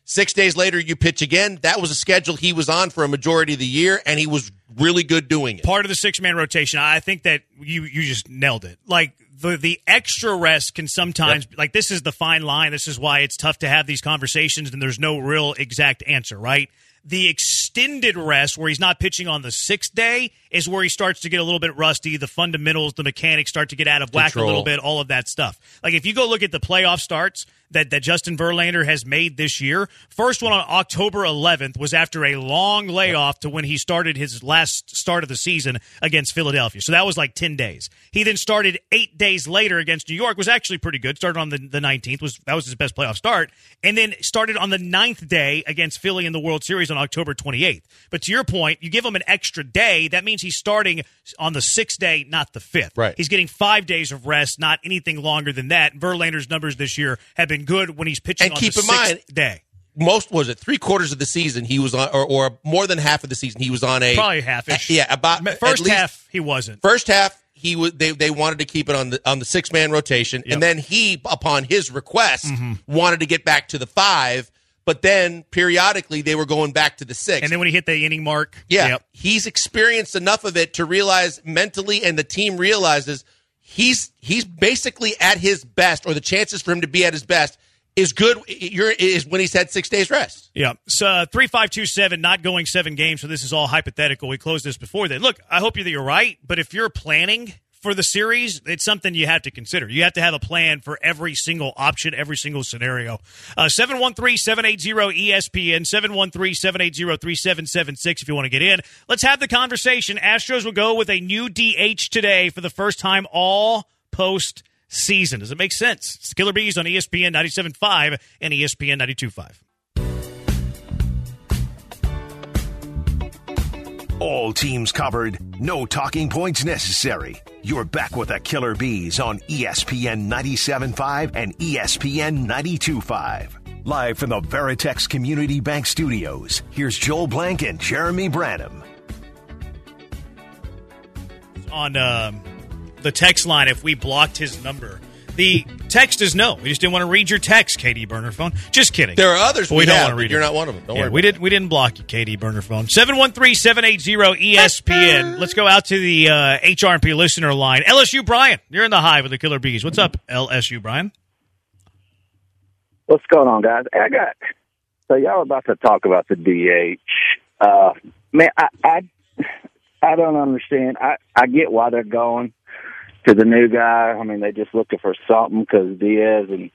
Speaker 4: Six days later, you pitch again. That was a schedule he was on for a majority of the year, and he was really good doing it.
Speaker 3: Part of the six-man rotation, I think that you you just nailed it. Like, the the extra rest can sometimes, yep. like, this is the fine line. This is why it's tough to have these conversations, and there's no real exact answer, right? The extended rest, where he's not pitching on the sixth day, is where he starts to get a little bit rusty. The fundamentals, the mechanics start to get out of whack Control. a little bit, all of that stuff. Like, if you go look at the playoff starts that, that Justin Verlander has made this year, first one on October eleventh was after a long layoff to when he started his last start of the season against Philadelphia. So that was like ten days. He then started eight days later against New York, was actually pretty good. Started on the, the nineteenth. Was That was his best playoff start. And then started on the ninth day against Philly in the World Series on October twenty-eighth. But to your point, you give him an extra day, that means he's starting on the sixth day, not the fifth.
Speaker 4: Right.
Speaker 3: He's getting five days of rest, not anything longer than that. Verlander's numbers this year have been good when he's pitching
Speaker 4: and
Speaker 3: on
Speaker 4: keep
Speaker 3: the
Speaker 4: in
Speaker 3: sixth
Speaker 4: mind,
Speaker 3: day.
Speaker 4: Most, was it three quarters of the season he was on, or, or more than half of the season he was on a
Speaker 3: probably half-ish.
Speaker 4: Yeah, about
Speaker 3: first
Speaker 4: least,
Speaker 3: half he wasn't.
Speaker 4: First half he was. They they wanted to keep it on the on the six man rotation,
Speaker 3: Yep.
Speaker 4: and then he, upon his request,
Speaker 3: Mm-hmm.
Speaker 4: wanted to get back to the five. But then periodically they were going back to the six.
Speaker 3: And then when he hit the inning mark,
Speaker 4: yeah,
Speaker 3: yep.
Speaker 4: he's experienced enough of it to realize mentally, and the team realizes he's he's basically at his best, or the chances for him to be at his best is good. You're, is when he's had six days rest.
Speaker 3: Yeah. So uh, three five two seven, not going seven games. So this is all hypothetical. We closed this before then. Look, I hope that you're right, but if you're planning for the series, it's something you have to consider. You have to have a plan for every single option, every single scenario. Uh, seven one three, seven eight zero, E S P N, seven one three, seven eight zero, three seven seven six if you want to get in. Let's have the conversation. Astros will go with a new D H today for the first time all postseason. Does it make sense? It's the Killer Bees on E S P N ninety-seven point five and E S P N ninety-two point five.
Speaker 2: All teams covered, no talking points necessary. You're back with the Killer Bees on E S P N ninety-seven point five and E S P N ninety-two point five. Live from the Veritex Community Bank Studios, here's Joel Blank and Jeremy Branham.
Speaker 3: On um, the text line, if we blocked his number. The text is no. We just didn't want to read your text, K D Burner Phone. Just kidding.
Speaker 4: There are others
Speaker 3: we,
Speaker 4: we
Speaker 3: don't
Speaker 4: have,
Speaker 3: want to read.
Speaker 4: You're
Speaker 3: it.
Speaker 4: not one of them. Don't
Speaker 3: yeah,
Speaker 4: worry.
Speaker 3: We didn't. We didn't block you, K D Burner Phone. seven one three, seven eight zero, E S P N. Let's go out to the uh, H R and P listener line. L S U Brian, you're in the hive with the Killer Bees. What's up, L S U Brian?
Speaker 7: What's going on, guys? I got so y'all about to talk about the D H. Uh, man, I, I I don't understand. I I get why they're going to the new guy. I mean, they just looking for something because Diaz and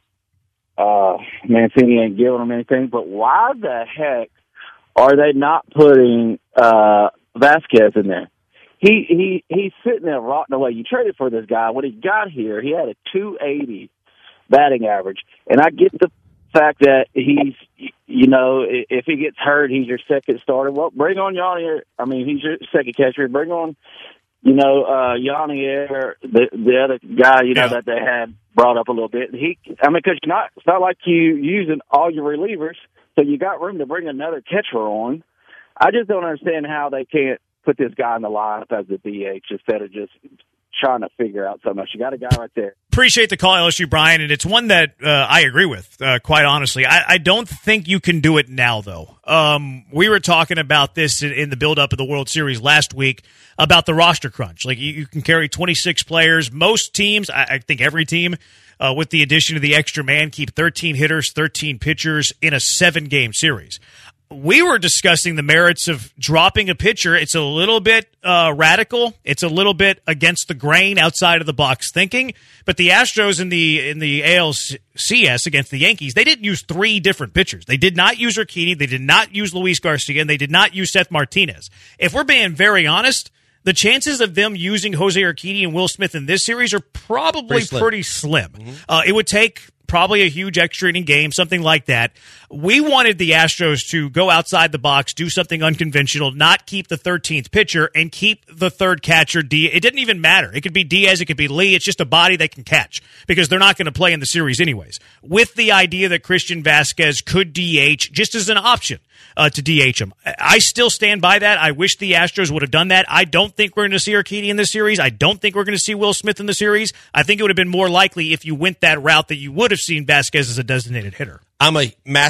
Speaker 7: uh, Mancini ain't giving them anything. But why the heck are they not putting uh, Vasquez in there? He he he's sitting there rotting away. You traded for this guy. When he got here, he had a two eighty batting average, and I get the fact that he's, you know, if he gets hurt, he's your second starter. Well, bring on Yanni. I mean, he's your second catcher. Bring on, you know, uh, Yanni, the the other guy, you know,
Speaker 3: yeah.
Speaker 7: that they had brought up a little bit. He, I mean, because not it's not like you using all your relievers, so you got room to bring another catcher on. I just don't understand how they can't put this guy in the lineup as the D H instead of just trying to figure out so much. You got a guy right there.
Speaker 3: Appreciate the call, L S U Brian, and it's one that uh, I agree with, uh, quite honestly. I, I don't think you can do it now, though. Um, we were talking about this in, in the build-up of the World Series last week about the roster crunch. Like, you, you can carry twenty-six players. Most teams, I, I think every team, uh, with the addition of the extra man, keep thirteen hitters, thirteen pitchers in a seven-game series. We were discussing the merits of dropping a pitcher. It's a little bit uh, radical. It's a little bit against the grain, outside of the box thinking. But the Astros in the in the A L C S against the Yankees, they didn't use three different pitchers. They did not use Urquidy. They did not use Luis Garcia. And they did not use Seth Martinez. If we're being very honest, the chances of them using Jose Urquidy and Will Smith in this series are probably
Speaker 4: pretty slim.
Speaker 3: Pretty slim. Mm-hmm. Uh, it would take probably a huge extra inning game, something like that. We wanted the Astros to go outside the box, do something unconventional, not keep the thirteenth pitcher, and keep the third catcher. D- it didn't even matter. It could be Diaz, it could be Lee. It's just a body they can catch because they're not going to play in the series anyways. With the idea that Christian Vasquez could D H just as an option uh, to D H him. I still stand by that. I wish the Astros would have done that. I don't think we're going to see Urquidy in this series. I don't think we're going to see Will Smith in the series. I think it would have been more likely if you went that route that you would have seen Vasquez as a designated hitter.
Speaker 4: I'm a massive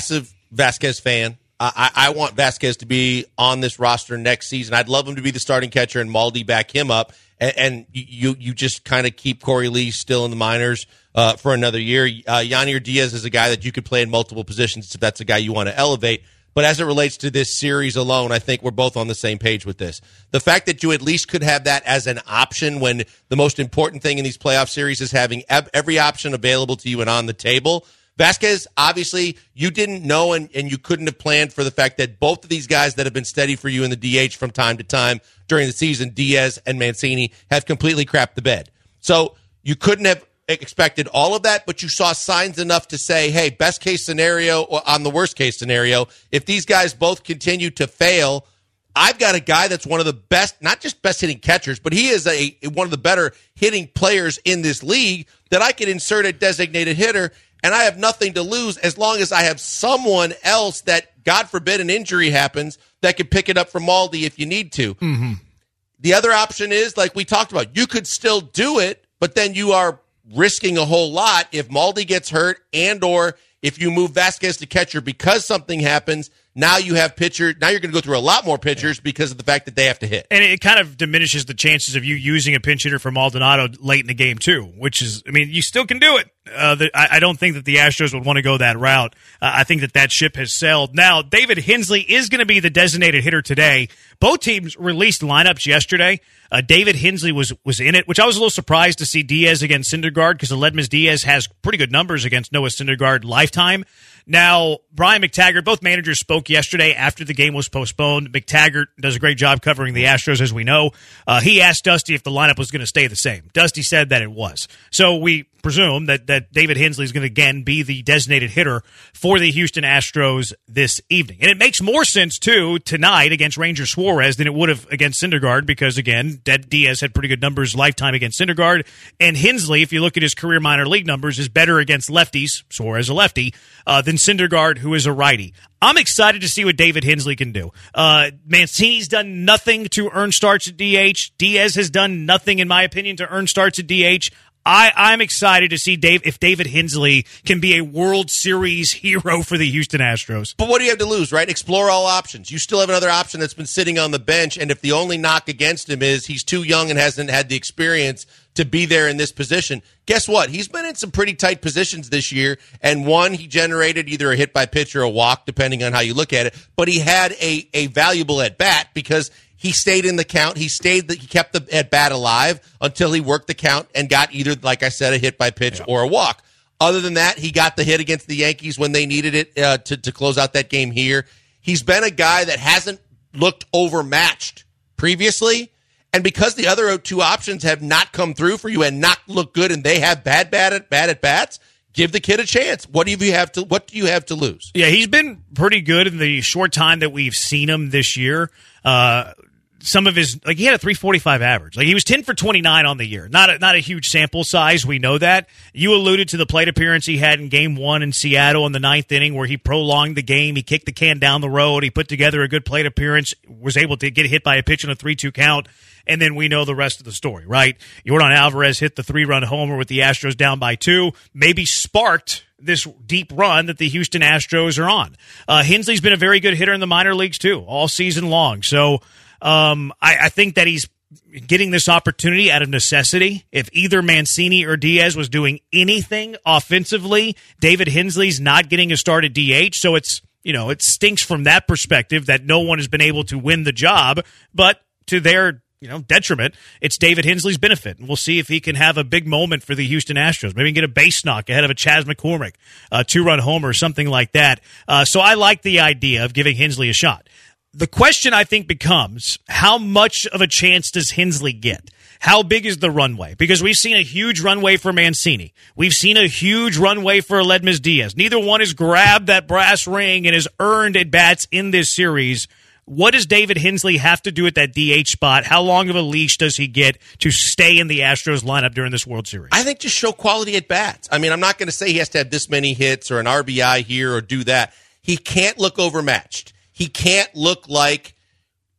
Speaker 4: Vasquez fan. I, I want Vasquez to be on this roster next season. I'd love him to be the starting catcher and Maldi back him up. And, and you you just kind of keep Corey Lee still in the minors uh, for another year. Uh, Yanier Diaz is a guy that you could play in multiple positions if that's a guy you want to elevate. But as it relates to this series alone, I think we're both on the same page with this. The fact that you at least could have that as an option when the most important thing in these playoff series is having every option available to you and on the table. Vasquez, obviously, you didn't know and, and you couldn't have planned for the fact that both of these guys that have been steady for you in the D H from time to time during the season, Diaz and Mancini, have completely crapped the bed. So you couldn't have expected all of that, but you saw signs enough to say, hey, best case scenario or on the worst case scenario, if these guys both continue to fail, I've got a guy that's one of the best, not just best hitting catchers, but he is a one of the better hitting players in this league that I could insert a designated hitter, and I have nothing to lose as long as I have someone else that, God forbid, an injury happens that could pick it up from Maldi if you need to.
Speaker 3: Mm-hmm.
Speaker 4: The other option is, like we talked about, you could still do it, but then you are risking a whole lot if Maldi gets hurt and or if you move Vasquez to catcher because something happens. Now you have pitcher. Now you're going to go through a lot more pitchers yeah. because of the fact that they have to hit.
Speaker 3: And it kind of diminishes the chances of you using a pinch hitter for Maldonado late in the game, too, which is, I mean, you still can do it. Uh, the, I, I don't think that the Astros would want to go that route. Uh, I think that that ship has sailed. Now, David Hensley is going to be the designated hitter today. Both teams released lineups yesterday. Uh, David Hensley was was in it, which I was a little surprised to see Diaz against Syndergaard because Aledmys Diaz has pretty good numbers against Noah Syndergaard lifetime. Now, Brian McTaggart, both managers spoke yesterday after the game was postponed. McTaggart does a great job covering the Astros, as we know. Uh, he asked Dusty if the lineup was going to stay the same. Dusty said that it was. So we presume that, that David Hensley is going to, again, be the designated hitter for the Houston Astros this evening. And it makes more sense, too, tonight against Ranger Suarez than it would have against Syndergaard because, again, Diaz had pretty good numbers lifetime against Syndergaard. And Hensley, if you look at his career minor league numbers, is better against lefties, Suarez a lefty, uh, than Syndergaard, who is a righty. I'm excited to see what David Hensley can do. Uh, Mancini's done nothing to earn starts at D H. Diaz has done nothing, in my opinion, to earn starts at D H. I, I'm excited to see Dave if David Hensley can be a World Series hero for the Houston Astros.
Speaker 4: But what do you have to lose, right? Explore all options. You still have another option that's been sitting on the bench, and if the only knock against him is he's too young and hasn't had the experience to be there in this position, guess what? He's been in some pretty tight positions this year, and one, he generated either a hit by pitch or a walk, depending on how you look at it, but he had a, a valuable at-bat because he stayed in the count. He stayed. He kept the at bat alive until he worked the count and got either, like I said, a hit by pitch yeah. or a walk. Other than that, he got the hit against the Yankees when they needed it uh, to to close out that game here. He's been a guy that hasn't looked overmatched previously, and because the other two options have not come through for you and not looked good, and they have bad bad at bad at bats. Give the kid a chance. What do you have to? What do you have to lose?
Speaker 3: Yeah, he's been pretty good in the short time that we've seen him this year. Uh, Some of his, like he had a three forty-five average. Like he was ten for twenty-nine on the year. Not a, not a huge sample size. We know that. You alluded to the plate appearance he had in game one in Seattle in the ninth inning where he prolonged the game. He kicked the can down the road. He put together a good plate appearance, was able to get hit by a pitch on a three two count. And then we know the rest of the story, right? Yordan Alvarez hit the three-run homer with the Astros down by two, maybe sparked this deep run that the Houston Astros are on. Uh, Hensley's been a very good hitter in the minor leagues, too, all season long. So, Um, I, I think that he's getting this opportunity out of necessity. If either Mancini or Diaz was doing anything offensively, David Hensley's not getting a start at D H. So it's, you know, it stinks from that perspective that no one has been able to win the job. But to their, you know, detriment, it's David Hensley's benefit. And we'll see if he can have a big moment for the Houston Astros. Maybe get a base knock ahead of a Chas McCormick, a two-run homer, something like that. Uh, so I like the idea of giving Hensley a shot. The question, I think, becomes how much of a chance does Hensley get? How big is the runway? Because we've seen a huge runway for Mancini. We've seen a huge runway for Aledmys Diaz. Neither one has grabbed that brass ring and has earned at-bats in this series. What does David Hensley have to do at that D H spot? How long of a leash does he get to stay in the Astros lineup during this World Series?
Speaker 4: I think just show quality at-bats. I mean, I'm not going to say he has to have this many hits or an R B I here or do that. He can't look overmatched. He can't look like,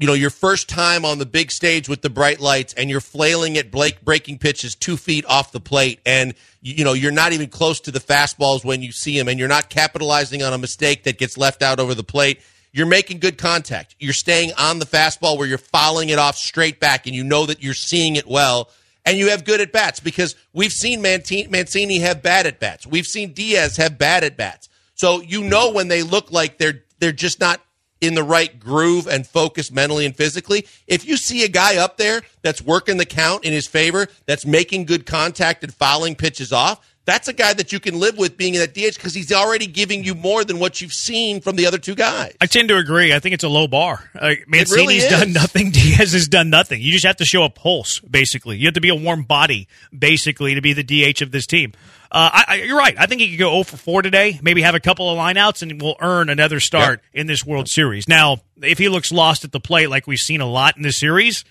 Speaker 4: you know, your first time on the big stage with the bright lights and you're flailing at Blake breaking pitches two feet off the plate and, you know, you're not even close to the fastballs when you see them and you're not capitalizing on a mistake that gets left out over the plate. You're making good contact. You're staying on the fastball where you're fouling it off straight back and you know that you're seeing it well. And you have good at-bats because we've seen Mancini have bad at-bats. We've seen Diaz have bad at-bats. So you know when they look like they're they're just not in the right groove and focused mentally and physically. If you see a guy up there that's working the count in his favor, that's making good contact and fouling pitches off, that's a guy that you can live with being in that D H because he's already giving you more than what you've seen from the other two guys.
Speaker 3: I tend to agree. I think it's a low bar. Uh, Mancini's
Speaker 4: really
Speaker 3: done nothing. Diaz has done nothing. You just have to show a pulse, basically. You have to be a warm body, basically, to be the D H of this team. Uh, I, I, you're right. I think he could go oh for four today, maybe have a couple of lineouts, and will earn another start yep. in this World Series. Now, if he looks lost at the plate like we've seen a lot in this series,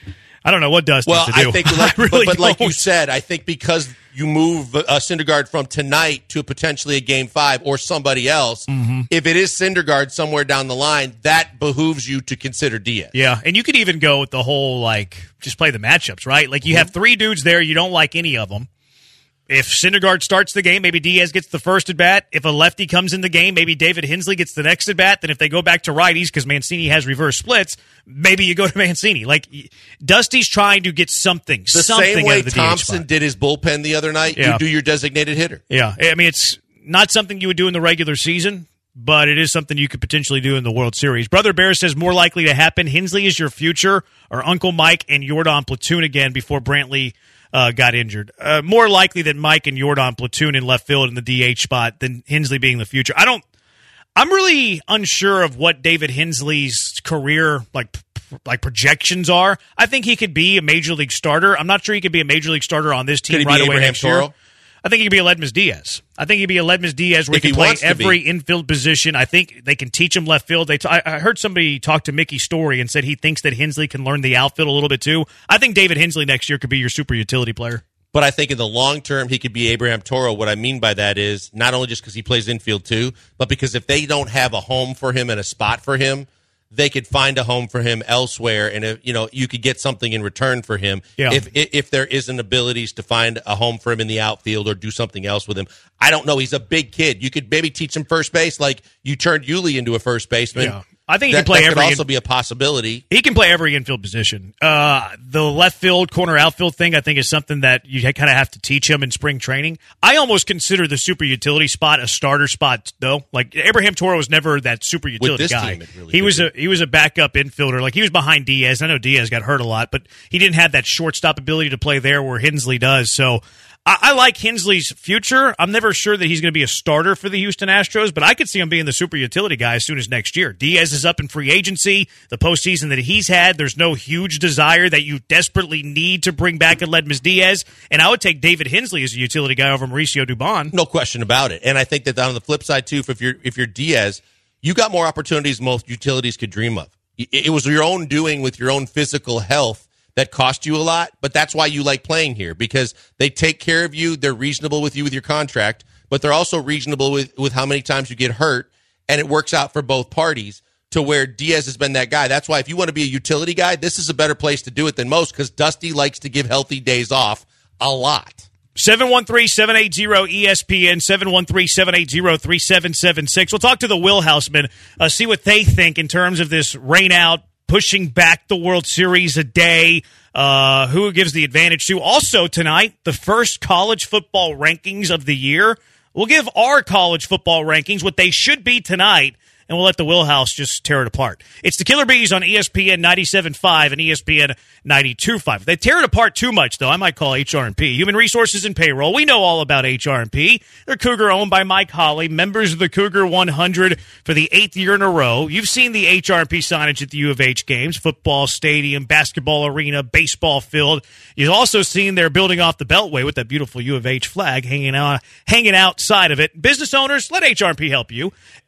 Speaker 3: I don't know what Dusty
Speaker 4: well,
Speaker 3: to do.
Speaker 4: I think, like,
Speaker 3: I really
Speaker 4: but, but like
Speaker 3: don't.
Speaker 4: you said, I think because you move uh, Syndergaard from tonight to potentially a game five or somebody else, mm-hmm. if it is Syndergaard somewhere down the line, that behooves you to consider Diaz.
Speaker 3: Yeah, and you could even go with the whole, like, just play the matchups, right? Like, you mm-hmm. have three dudes there, you don't like any of them. If Syndergaard starts the game, maybe Diaz gets the first at bat. If a lefty comes in the game, maybe David Hensley gets the next at bat. Then if they go back to righties because Mancini has reverse splits, maybe you go to Mancini. Like Dusty's trying to get something,
Speaker 4: the
Speaker 3: something
Speaker 4: same way
Speaker 3: out of the
Speaker 4: Thompson
Speaker 3: D H spot.
Speaker 4: Did his bullpen the other night.
Speaker 3: Yeah.
Speaker 4: You do your designated hitter.
Speaker 3: Yeah, I mean it's not something you would do in the regular season, but it is something you could potentially do in the World Series. Brother Bear says more likely to happen. Hensley is your future, or Uncle Mike and Yordan platoon again before Brantley Uh, got injured. Uh, more likely that Mike and Yordan platoon in left field in the D H spot than Hensley being the future. I don't. I'm really unsure of what David Hensley's career like like projections are. I think he could be a major league starter. I'm not sure he could be a major league starter on this team
Speaker 4: could he
Speaker 3: right
Speaker 4: be
Speaker 3: away
Speaker 4: Abraham
Speaker 3: next
Speaker 4: Toro?
Speaker 3: year. I think he could be a Ledmus Diaz. I think he'd be a Ledmus Diaz where
Speaker 4: If
Speaker 3: he
Speaker 4: he
Speaker 3: can play
Speaker 4: wants to
Speaker 3: every
Speaker 4: be.
Speaker 3: infield position. I think they can teach him left field. They t- I I heard somebody talk to Mickey Story and said he thinks that Hensley can learn the outfield a little bit too. I think David Hensley next year could be your super utility player.
Speaker 4: But I think in the long term, he could be Abraham Toro. What I mean by that is not only just because he plays infield too, but because if they don't have a home for him and a spot for him, they could find a home for him elsewhere, and if, you know, you could get something in return for him.
Speaker 3: Yeah.
Speaker 4: If if there isn't abilities to find a home for him in the outfield or do something else with him, I don't know. He's a big kid. You could maybe teach him first base, like you turned Yuli into a first baseman.
Speaker 3: Yeah. I think he
Speaker 4: that,
Speaker 3: can play
Speaker 4: that
Speaker 3: every.
Speaker 4: could also be a possibility.
Speaker 3: He can play every infield position. Uh, the left field, corner outfield thing, I think, is something that you kind of have to teach him in spring training. I almost consider the super utility spot a starter spot, though. Like Abraham Toro was never that super utility
Speaker 4: With this
Speaker 3: guy.
Speaker 4: team, it really
Speaker 3: he was
Speaker 4: be.
Speaker 3: a he was a backup infielder. Like he was behind Diaz. I know Diaz got hurt a lot, but he didn't have that shortstop ability to play there where Hensley does. So. I, I like Hensley's future. I'm never sure that he's going to be a starter for the Houston Astros, but I could see him being the super utility guy as soon as next year. Diaz is up in free agency. The postseason that he's had, there's no huge desire that you desperately need to bring back a Ledmus Diaz, and I would take David Hensley as a utility guy over Mauricio Dubon.
Speaker 4: No question about it. And I think that on the flip side, too, if you're, if you're Diaz, you got more opportunities most utilities could dream of. It was your own doing with your own physical health that cost you a lot, but that's why you like playing here, because they take care of you, they're reasonable with you with your contract, but they're also reasonable with, with how many times you get hurt, and it works out for both parties to where Diaz has been that guy. That's why if you want to be a utility guy, this is a better place to do it than most, because Dusty likes to give healthy days off a lot.
Speaker 3: seven one three, seven eight zero, E S P N, seven one three, seven eight zero, three seven seven six. We'll talk to the Wheelhousemen, uh, see what they think in terms of this rain out, pushing back the World Series a day, uh, who gives the advantage to. Also tonight, the first college football rankings of the year. We'll give our college football rankings what they should be tonight, and we'll let the Wheelhouse just tear it apart. It's the Killer Bees on E S P N ninety-seven point five and E S P N ninety-two point five. If they tear it apart too much, though, I might call H R and P. Human Resources and Payroll. We know all about H R and P. They're Cougar owned by Mike Holly, members of the Cougar one hundred for the eighth year in a row. You've seen the H R and P signage at the U of H games, football stadium, basketball arena, baseball field. You've also seen they're building off the Beltway with that beautiful U of H flag hanging out, hanging outside of it. Business owners, let H R and P help you.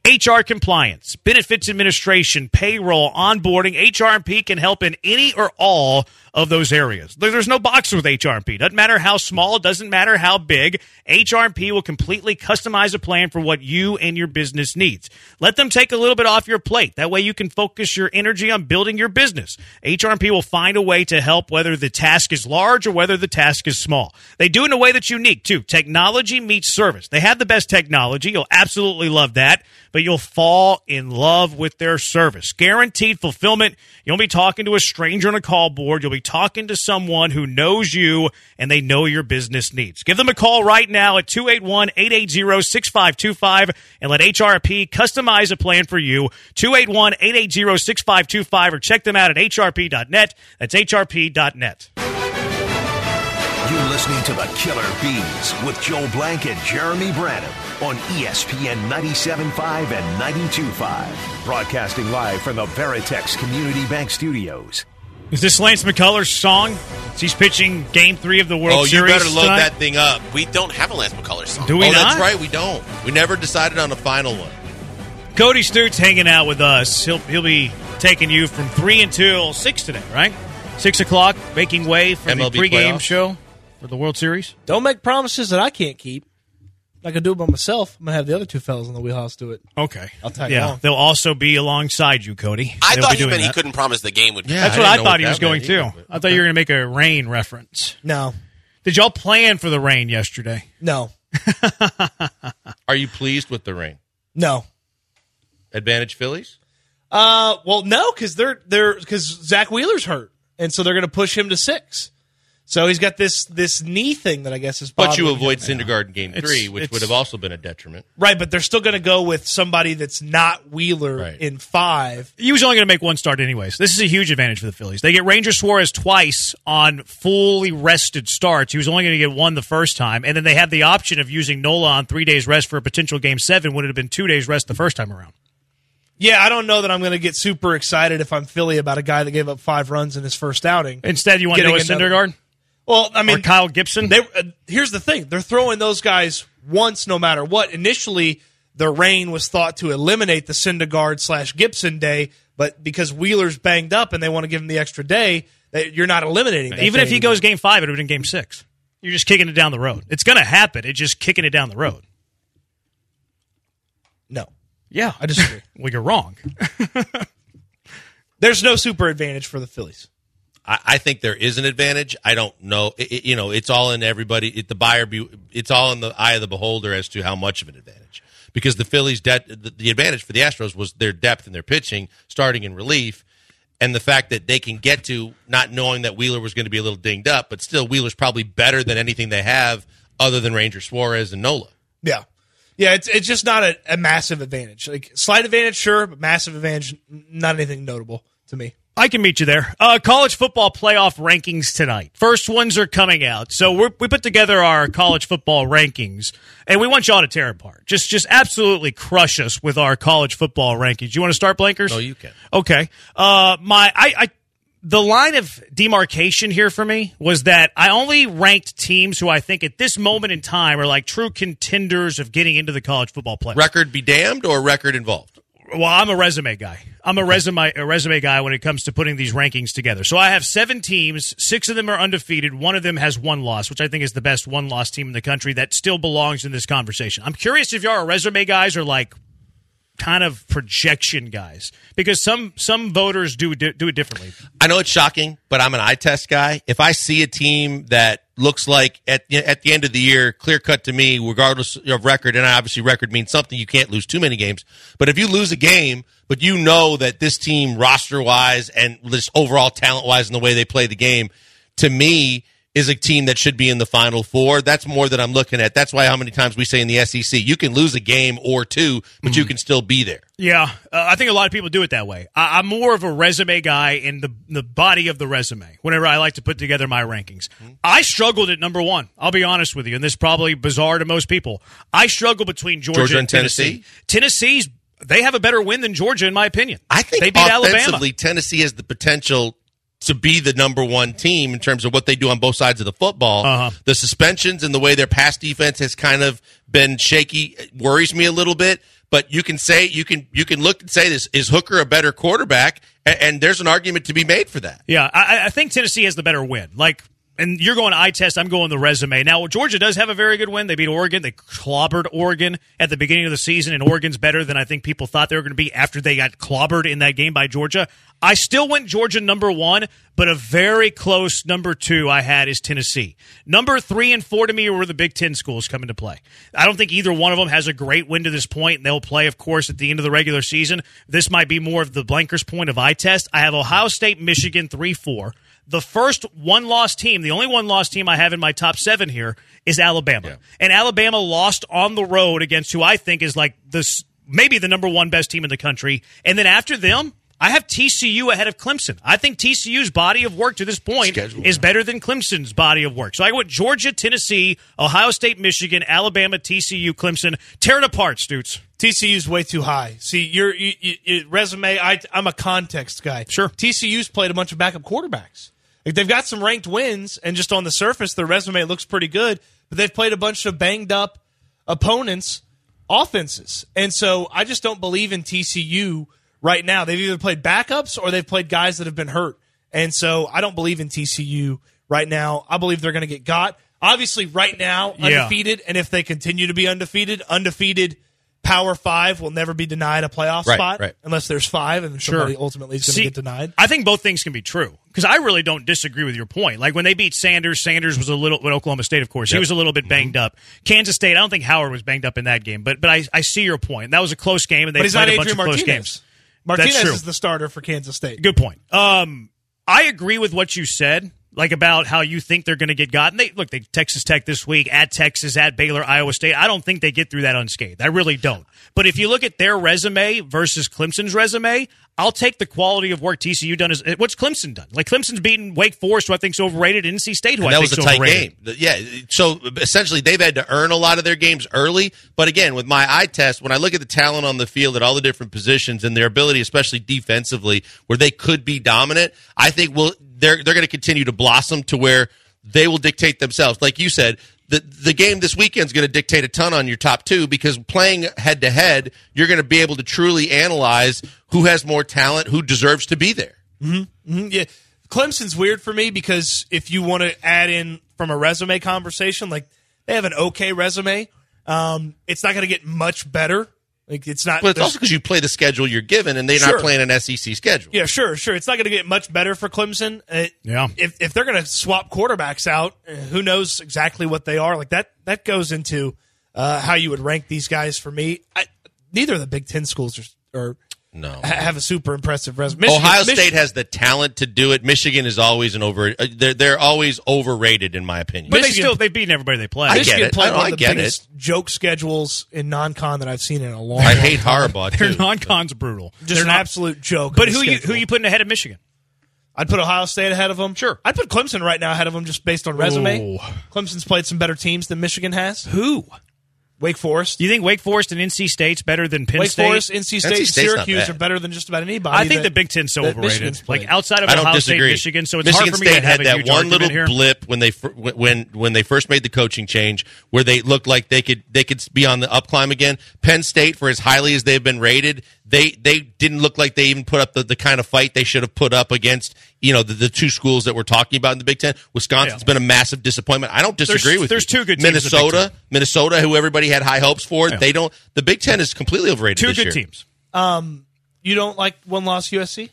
Speaker 3: H R compliance, benefits administration, payroll, onboarding. H R and P can help in any or all of those areas. There's no box with H R and P. Doesn't matter how small, doesn't matter how big. H R and P will completely customize a plan for what you and your business needs. Let them take a little bit off your plate. That way you can focus your energy on building your business. H R and P will find a way to help whether the task is large or whether the task is small. They do it in a way that's unique, too. Technology meets service. They have the best technology. You'll absolutely love that, but you'll fall in love with their service. Guaranteed fulfillment. You won't be talking to a stranger on a call board. You'll be talking to someone who knows you and they know your business needs. Give them a call right now at two eight one, eight eight zero, six five two five and let H R P customize a plan for you. two eight one, eight eight zero, six five two five or check them out at H R P dot net. That's H R P dot net.
Speaker 2: You're listening to the Killer Bees with Joe Blank and Jeremy Branham on E S P N ninety-seven point five and ninety-two point five. Broadcasting live from the Veritex Community Bank Studios.
Speaker 3: Is this Lance McCullers' song? He's pitching Game Three of the World
Speaker 4: oh,
Speaker 3: Series.
Speaker 4: Oh, you better load
Speaker 3: tonight?
Speaker 4: that thing up.
Speaker 5: We don't have a Lance McCullers song.
Speaker 3: Do we
Speaker 4: oh,
Speaker 3: not?
Speaker 4: that's right, we don't. We never decided on a final one.
Speaker 3: Cody Stutes hanging out with us. He'll he'll be taking you from three until six today, right? Six o'clock, making way for
Speaker 4: M L B
Speaker 3: the pregame
Speaker 4: playoffs.
Speaker 3: show for the World Series.
Speaker 8: Don't make promises that I can't keep. I can do it by myself. I'm going to have the other two fellas in the wheelhouse do it.
Speaker 3: Okay.
Speaker 8: I'll tag
Speaker 3: yeah,
Speaker 8: along.
Speaker 3: they'll also be alongside you, Cody.
Speaker 5: I
Speaker 3: They'll
Speaker 5: thought
Speaker 3: be
Speaker 5: you
Speaker 3: doing
Speaker 5: meant he
Speaker 3: that.
Speaker 5: couldn't promise the game would be.
Speaker 4: Yeah,
Speaker 3: That's
Speaker 4: I
Speaker 3: what
Speaker 4: didn't
Speaker 3: I
Speaker 4: know
Speaker 3: thought
Speaker 4: what
Speaker 3: he was
Speaker 4: that
Speaker 3: going
Speaker 4: meant
Speaker 3: to.
Speaker 4: either, but
Speaker 3: I thought you were going to make a rain reference.
Speaker 8: No.
Speaker 3: Did y'all plan for the rain yesterday?
Speaker 8: No.
Speaker 4: Are you pleased with the rain?
Speaker 8: No.
Speaker 4: Advantage Phillies?
Speaker 8: Uh, well, no, because they're they're because Zach Wheeler's hurt, and so they're going to push him to six. So he's got this this knee thing that I guess is.
Speaker 4: But you
Speaker 8: bothering
Speaker 4: avoid
Speaker 8: him.
Speaker 4: Syndergaard in Game
Speaker 3: It's-
Speaker 4: Three, which
Speaker 3: it's-
Speaker 4: would have also been a detriment.
Speaker 8: Right, but they're still going to go with somebody that's not Wheeler
Speaker 4: Right.
Speaker 8: in five.
Speaker 3: He was only going to make one start anyways. This is a huge advantage for the Phillies. They get Ranger Suarez twice on fully rested starts. He was only going to get one the first time, and then they have the option of using Nola on three days rest for a potential Game seven when it had been two days rest the first time around.
Speaker 8: Yeah, I don't know that I'm going to get super excited if I'm Philly about a guy that gave up five runs in his first outing.
Speaker 3: Instead, you want
Speaker 8: Getting
Speaker 3: Noah
Speaker 8: another-
Speaker 3: Syndergaard?
Speaker 8: Well, I mean,
Speaker 3: Or Kyle Gibson?
Speaker 8: They, uh, here's the thing. They're throwing those guys once no matter what. Initially, the rain was thought to eliminate the Syndergaard slash Gibson day, but because Wheeler's banged up and they want to give him the extra day, that you're not eliminating that
Speaker 3: Even
Speaker 8: day
Speaker 3: if he
Speaker 8: anymore.
Speaker 3: goes Game five, it would have been Game six. You're just kicking it down the road. It's going to happen. It's just kicking it down the road.
Speaker 8: No.
Speaker 3: Yeah.
Speaker 8: I disagree.
Speaker 3: Well, you're wrong.
Speaker 8: There's no super advantage for the Phillies.
Speaker 4: I, I think there is an advantage. I don't know. It, it- you know, it's all in everybody. It, the buyer, be, it's all in the eye of the beholder as to how much of an advantage. Because the Phillies' de- the, the advantage for the Astros was their depth and their pitching, starting in relief, and the fact that they can get to not knowing that Wheeler was going to be a little dinged up, but still Wheeler's probably better than anything they have other than Ranger Suarez and Nola.
Speaker 8: Yeah. Yeah, it's it's just not a, a massive advantage. Like slight advantage, sure, but massive advantage, n- not anything notable to me.
Speaker 3: I can meet you there. Uh, college football playoff rankings tonight. First ones are coming out. So we're, we put together our college football rankings, and we want y'all to tear apart. Just just absolutely crush us with our college football rankings. You want to start, Blankers?
Speaker 4: No, you can.
Speaker 3: Okay. Uh, my I, I the line of demarcation here for me was that I only ranked teams who I think at this moment in time are like true contenders of getting into the college football playoff.
Speaker 4: Record be damned or record involved?
Speaker 3: Well, I'm a resume guy. I'm a resume a resume guy when it comes to putting these rankings together. So I have seven teams. Six of them are undefeated. One of them has one loss, which I think is the best one-loss team in the country that still belongs in this conversation. I'm curious if y'all are resume guys or like kind of projection guys, because some some voters do do it differently.
Speaker 4: I know it's shocking, but I'm an eye test guy. If I see a team that looks like at at the end of the year, clear cut to me, regardless of record, and obviously record means something. You can't lose too many games. But if you lose a game, but you know that this team roster wise and just overall talent wise and the way they play the game, to me, is a team that should be in the Final Four. That's more that I'm looking at. That's why how many times we say in the S E C, you can lose a game or two, but you can still be there.
Speaker 3: Yeah, uh, I think a lot of people do it that way. I, I'm more of a resume guy in the the body of the resume whenever I like to put together my rankings. Mm-hmm. I struggled at number one. I'll be honest with you, and this is probably bizarre to most people. I struggle between Georgia,
Speaker 4: Georgia
Speaker 3: and
Speaker 4: and Tennessee.
Speaker 3: Tennessee. Tennessee's, they have a better win than Georgia, in my opinion.
Speaker 4: I think
Speaker 3: they beat
Speaker 4: offensively,
Speaker 3: Alabama.
Speaker 4: Tennessee has the potential to be the number one team in terms of what they do on both sides of the football.
Speaker 3: Uh-huh.
Speaker 4: The suspensions and the way their pass defense has kind of been shaky worries me a little bit. but you can say you can you can look and say this is Hooker a better quarterback, and, and there's an argument to be made for that.
Speaker 3: Yeah, I, I think Tennessee has the better win. Like. And you're going eye test, I'm going the resume. Now, Georgia does have a very good win. They beat Oregon. They clobbered Oregon at the beginning of the season, and Oregon's better than I think people thought they were going to be after they got clobbered in that game by Georgia. I still went Georgia number one, but a very close number two I had is Tennessee. Number three and four to me were the Big Ten schools coming to play. I don't think either one of them has a great win to this point. They'll play, of course, at the end of the regular season. This might be more of the blanker's point of eye test. I have Ohio State, Michigan, three four. The first one-loss team, the only one-loss team I have in my top seven here is Alabama. Yeah. And Alabama lost on the road against who I think is like this, maybe the number one best team in the country. And then after them, I have T C U ahead of Clemson. I think T C U's body of work to this point Schedule. is better than Clemson's body of work. So I went Georgia, Tennessee, Ohio State, Michigan, Alabama, T C U, Clemson. Tear it apart, Stoots.
Speaker 8: T C U's way too high. See, your you, you, resume, I, I'm a context guy.
Speaker 3: Sure.
Speaker 8: T C U's played a bunch of backup quarterbacks. Like, they've got some ranked wins, and just on the surface, their resume looks pretty good, but they've played a bunch of banged-up opponents' offenses. And so I just don't believe in T C U right now. They've either played backups or they've played guys that have been hurt. And so I don't believe in T C U right now. I believe they're going to get got. Obviously, right now, undefeated, yeah. and if they continue to be undefeated, undefeated Power Five will never be denied a playoff
Speaker 4: right,
Speaker 8: spot
Speaker 4: right.
Speaker 8: unless there's five and somebody sure. ultimately is going to get denied.
Speaker 3: I think both things can be true because I really don't disagree with your point. Like when they beat Sanders, Sanders was a little, well, Oklahoma State, of course, yep. he was a little bit banged mm-hmm. up. Kansas State, I don't think Howard was banged up in that game, but but I, I see your point. That was a close game, and they
Speaker 8: but he's
Speaker 3: played
Speaker 8: not
Speaker 3: a
Speaker 8: Adrian
Speaker 3: bunch of
Speaker 8: Martinez.
Speaker 3: close games.
Speaker 8: Martinez
Speaker 3: That's true.
Speaker 8: is the starter for Kansas State.
Speaker 3: Good point. Um, I agree with what you said. Like about how you think they're going to get gotten. They look, they Texas Tech this week, at Texas, at Baylor, Iowa State. I don't think they get through that unscathed. I really don't. But if you look at their resume versus Clemson's resume, I'll take the quality of work T C U done. As what's Clemson done? Like Clemson's beaten Wake Forest, who I think is overrated, and N C State, who
Speaker 4: and
Speaker 3: I
Speaker 4: think
Speaker 3: is
Speaker 4: overrated. That was a
Speaker 3: overrated.
Speaker 4: tight game. Yeah, so essentially they've had to earn a lot of their games early. But again, with my eye test, when I look at the talent on the field at all the different positions and their ability, especially defensively, where they could be dominant, I think we'll they're they're going to continue to blossom to where they will dictate themselves. Like you said, the the game this weekend is going to dictate a ton on your top two because playing head to head, you're going to be able to truly analyze who has more talent, who deserves to be there.
Speaker 8: Mm-hmm. Mm-hmm. Yeah, Clemson's weird for me because if you want to add in from a resume conversation, like they have an okay resume, um, it's not going to get much better. Like it's not.
Speaker 4: But it's also because you play the schedule you're given, and they're
Speaker 8: sure.
Speaker 4: not playing an S E C schedule.
Speaker 8: Yeah, sure, sure. It's not going to get much better for Clemson. Uh,
Speaker 3: yeah.
Speaker 8: If if they're going to swap quarterbacks out, uh, who knows exactly what they are? Like that. That goes into uh, how you would rank these guys for me. I, neither of the Big Ten schools are. are
Speaker 4: No,
Speaker 8: ha- have a super impressive resume. Michigan,
Speaker 4: Ohio
Speaker 8: Michigan,
Speaker 4: State has the talent to do it. Michigan is always an over. Uh, they're they're always overrated in my opinion.
Speaker 3: But
Speaker 8: Michigan,
Speaker 3: they still they've beaten everybody they play.
Speaker 4: I
Speaker 8: Michigan
Speaker 4: get it.
Speaker 8: played
Speaker 4: I,
Speaker 8: one
Speaker 4: I
Speaker 8: of the
Speaker 4: get
Speaker 8: biggest
Speaker 4: it.
Speaker 8: joke schedules in non-con that I've seen in a long.
Speaker 4: I
Speaker 8: long
Speaker 4: hate
Speaker 8: time.
Speaker 4: Harbaugh
Speaker 3: Their
Speaker 4: too.
Speaker 3: non-con's brutal.
Speaker 8: Just
Speaker 3: They're
Speaker 8: an
Speaker 3: not,
Speaker 8: absolute joke.
Speaker 3: But
Speaker 8: of a
Speaker 3: who you
Speaker 8: schedule.
Speaker 3: who you putting ahead of Michigan?
Speaker 8: I'd put Ohio State ahead of them.
Speaker 3: Sure.
Speaker 8: I'd put Clemson right now ahead of them just based on resume.
Speaker 3: Ooh.
Speaker 8: Clemson's played some better teams than Michigan has.
Speaker 3: Who?
Speaker 8: Wake Forest.
Speaker 3: Do you think Wake Forest and N C State's better than Penn
Speaker 8: Wake
Speaker 3: State?
Speaker 8: Forest, N C State,
Speaker 4: N C
Speaker 8: and
Speaker 4: State's not
Speaker 8: Syracuse
Speaker 4: bad.
Speaker 8: are better than just about anybody.
Speaker 3: I think
Speaker 8: that,
Speaker 3: the Big Ten's so
Speaker 8: that
Speaker 3: overrated.
Speaker 8: Michigan's played.
Speaker 3: Like outside of
Speaker 4: I don't
Speaker 3: Ohio
Speaker 4: disagree.
Speaker 3: State, Michigan, so it's
Speaker 4: Michigan
Speaker 3: hard for me
Speaker 4: State
Speaker 3: to have
Speaker 4: had
Speaker 3: a
Speaker 4: that
Speaker 3: huge
Speaker 4: one
Speaker 3: argument
Speaker 4: little
Speaker 3: here.
Speaker 4: blip when they fir- when when they first made the coaching change, where they looked like they could they could be on the up climb again. Penn State, for as highly as they've been rated, they they didn't look like they even put up the, the kind of fight they should have put up against you know the, the two schools that we're talking about in the Big Ten. Wisconsin's
Speaker 3: Yeah.
Speaker 4: been a massive disappointment. I don't disagree
Speaker 3: There's-
Speaker 4: with
Speaker 3: there's
Speaker 4: you.
Speaker 3: two good teams in the Big
Speaker 4: Minnesota,
Speaker 3: Ten.
Speaker 4: Minnesota, who everybody had high hopes for.
Speaker 3: Yeah.
Speaker 4: They don't. The Big Ten is completely overrated.
Speaker 3: Two
Speaker 4: this
Speaker 3: good
Speaker 4: year.
Speaker 3: teams.
Speaker 8: Um, you don't like one loss U S C?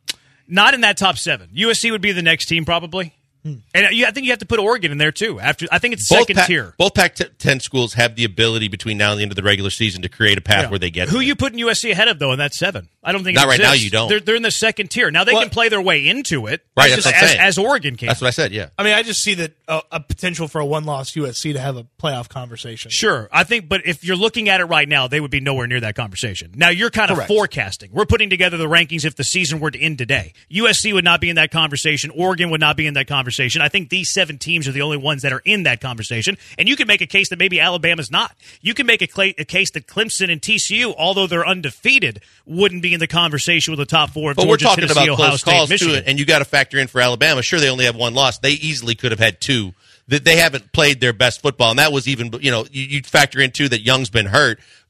Speaker 3: Not in that top seven. U S C would be the next team probably. And you, I think you have to put Oregon in there too. After I think it's
Speaker 4: Both
Speaker 3: second
Speaker 4: Pac-
Speaker 3: tier.
Speaker 4: Both Pac ten schools have the ability between now and the end of the regular season to create a path
Speaker 3: Yeah.
Speaker 4: where they get
Speaker 3: Who
Speaker 4: there.
Speaker 3: you putting U S C ahead of though in that seven? I don't think
Speaker 4: Not
Speaker 3: it
Speaker 4: right now,
Speaker 3: exists.
Speaker 4: you don't.
Speaker 3: They're, they're in the second tier now. They
Speaker 8: Well-
Speaker 3: can play their way into it.
Speaker 4: Right,
Speaker 3: as,
Speaker 4: that's what I'm
Speaker 3: as,
Speaker 4: saying.
Speaker 3: as Oregon can.
Speaker 4: That's what I said. Yeah.
Speaker 8: I mean, I just see that uh, a potential for a one-loss U S C to have a playoff conversation.
Speaker 3: Sure, I think, but if you're looking at it right now, they would be nowhere near that conversation. Now you're kind of
Speaker 8: Correct.
Speaker 3: forecasting. We're putting together the rankings if the season were to end today. U S C would not be in that conversation. Oregon would not be in that conversation. I think these seven teams are the only ones that are in that conversation. And you can make a case that maybe Alabama's not. You can make a, cl- a case that Clemson and T C U, although they're undefeated, wouldn't be in the conversation with the top four of
Speaker 4: But
Speaker 3: Georgia,
Speaker 4: we're talking
Speaker 3: Tennessee,
Speaker 4: about
Speaker 3: Ohio
Speaker 4: close
Speaker 3: State,
Speaker 4: calls
Speaker 3: Michigan.
Speaker 4: too, and you got to factor in for Alabama. Sure, they only have one loss. They easily could have had two. That they haven't played their best football, and that was even you know you, you factor in too that Young's been hurt, but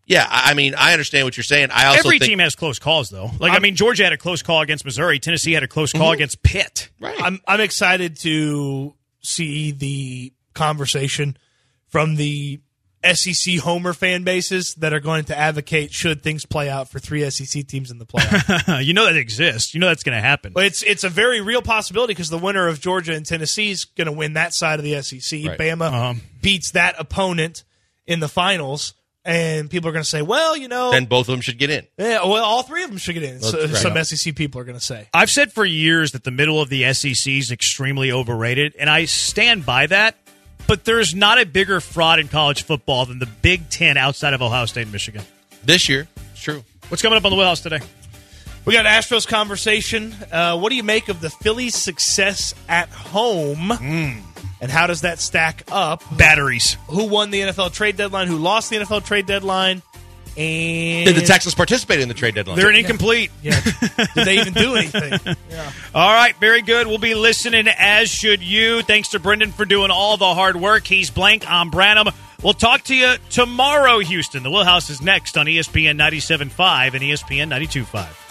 Speaker 4: Yeah, I I mean, I understand what you're saying. I also
Speaker 3: Every
Speaker 4: think,
Speaker 3: team has close calls, though. Like, I'm, I mean, Georgia had a close call against Missouri. Tennessee had a close call mm-hmm. against Pitt.
Speaker 4: Right.
Speaker 8: I'm I'm excited to see the conversation from the S E C homer fan bases that are going to advocate should things play out for three S E C teams in the playoff.
Speaker 3: You know that exists. You know that's going to happen.
Speaker 8: Well, it's it's a very real possibility because the winner of Georgia and Tennessee is going to win that side of the S E C.
Speaker 4: Right.
Speaker 8: Bama
Speaker 3: Uh-huh.
Speaker 8: beats that opponent in the finals. And people are going to say, well, you know.
Speaker 4: Then both of them should get in.
Speaker 8: Yeah, well, all three of them should get in. So,
Speaker 4: right.
Speaker 8: Some S E C people are going to say.
Speaker 3: I've said for years that the middle of the S E C is extremely overrated, and I stand by that. But there's not a bigger fraud in college football than the Big Ten outside of Ohio State and Michigan.
Speaker 4: This year, it's true.
Speaker 3: What's coming up on the Wheelhouse today?
Speaker 8: We got Astros conversation. Uh, what do you make of the Phillies' success at home?
Speaker 3: Mm.
Speaker 8: And how does that stack up?
Speaker 3: Batteries.
Speaker 8: Who won the N F L trade deadline? Who lost the N F L trade deadline? And
Speaker 4: Did the Texans participate in the trade deadline?
Speaker 3: They're an incomplete.
Speaker 8: Yeah. Did they even do anything? Yeah.
Speaker 3: All right, very good. We'll be listening, as should you. Thanks to Brendan for doing all the hard work. He's Blank. I'm Branham. We'll talk to you tomorrow, Houston. The Wheelhouse is next on E S P N ninety-seven point five and E S P N ninety-two point five.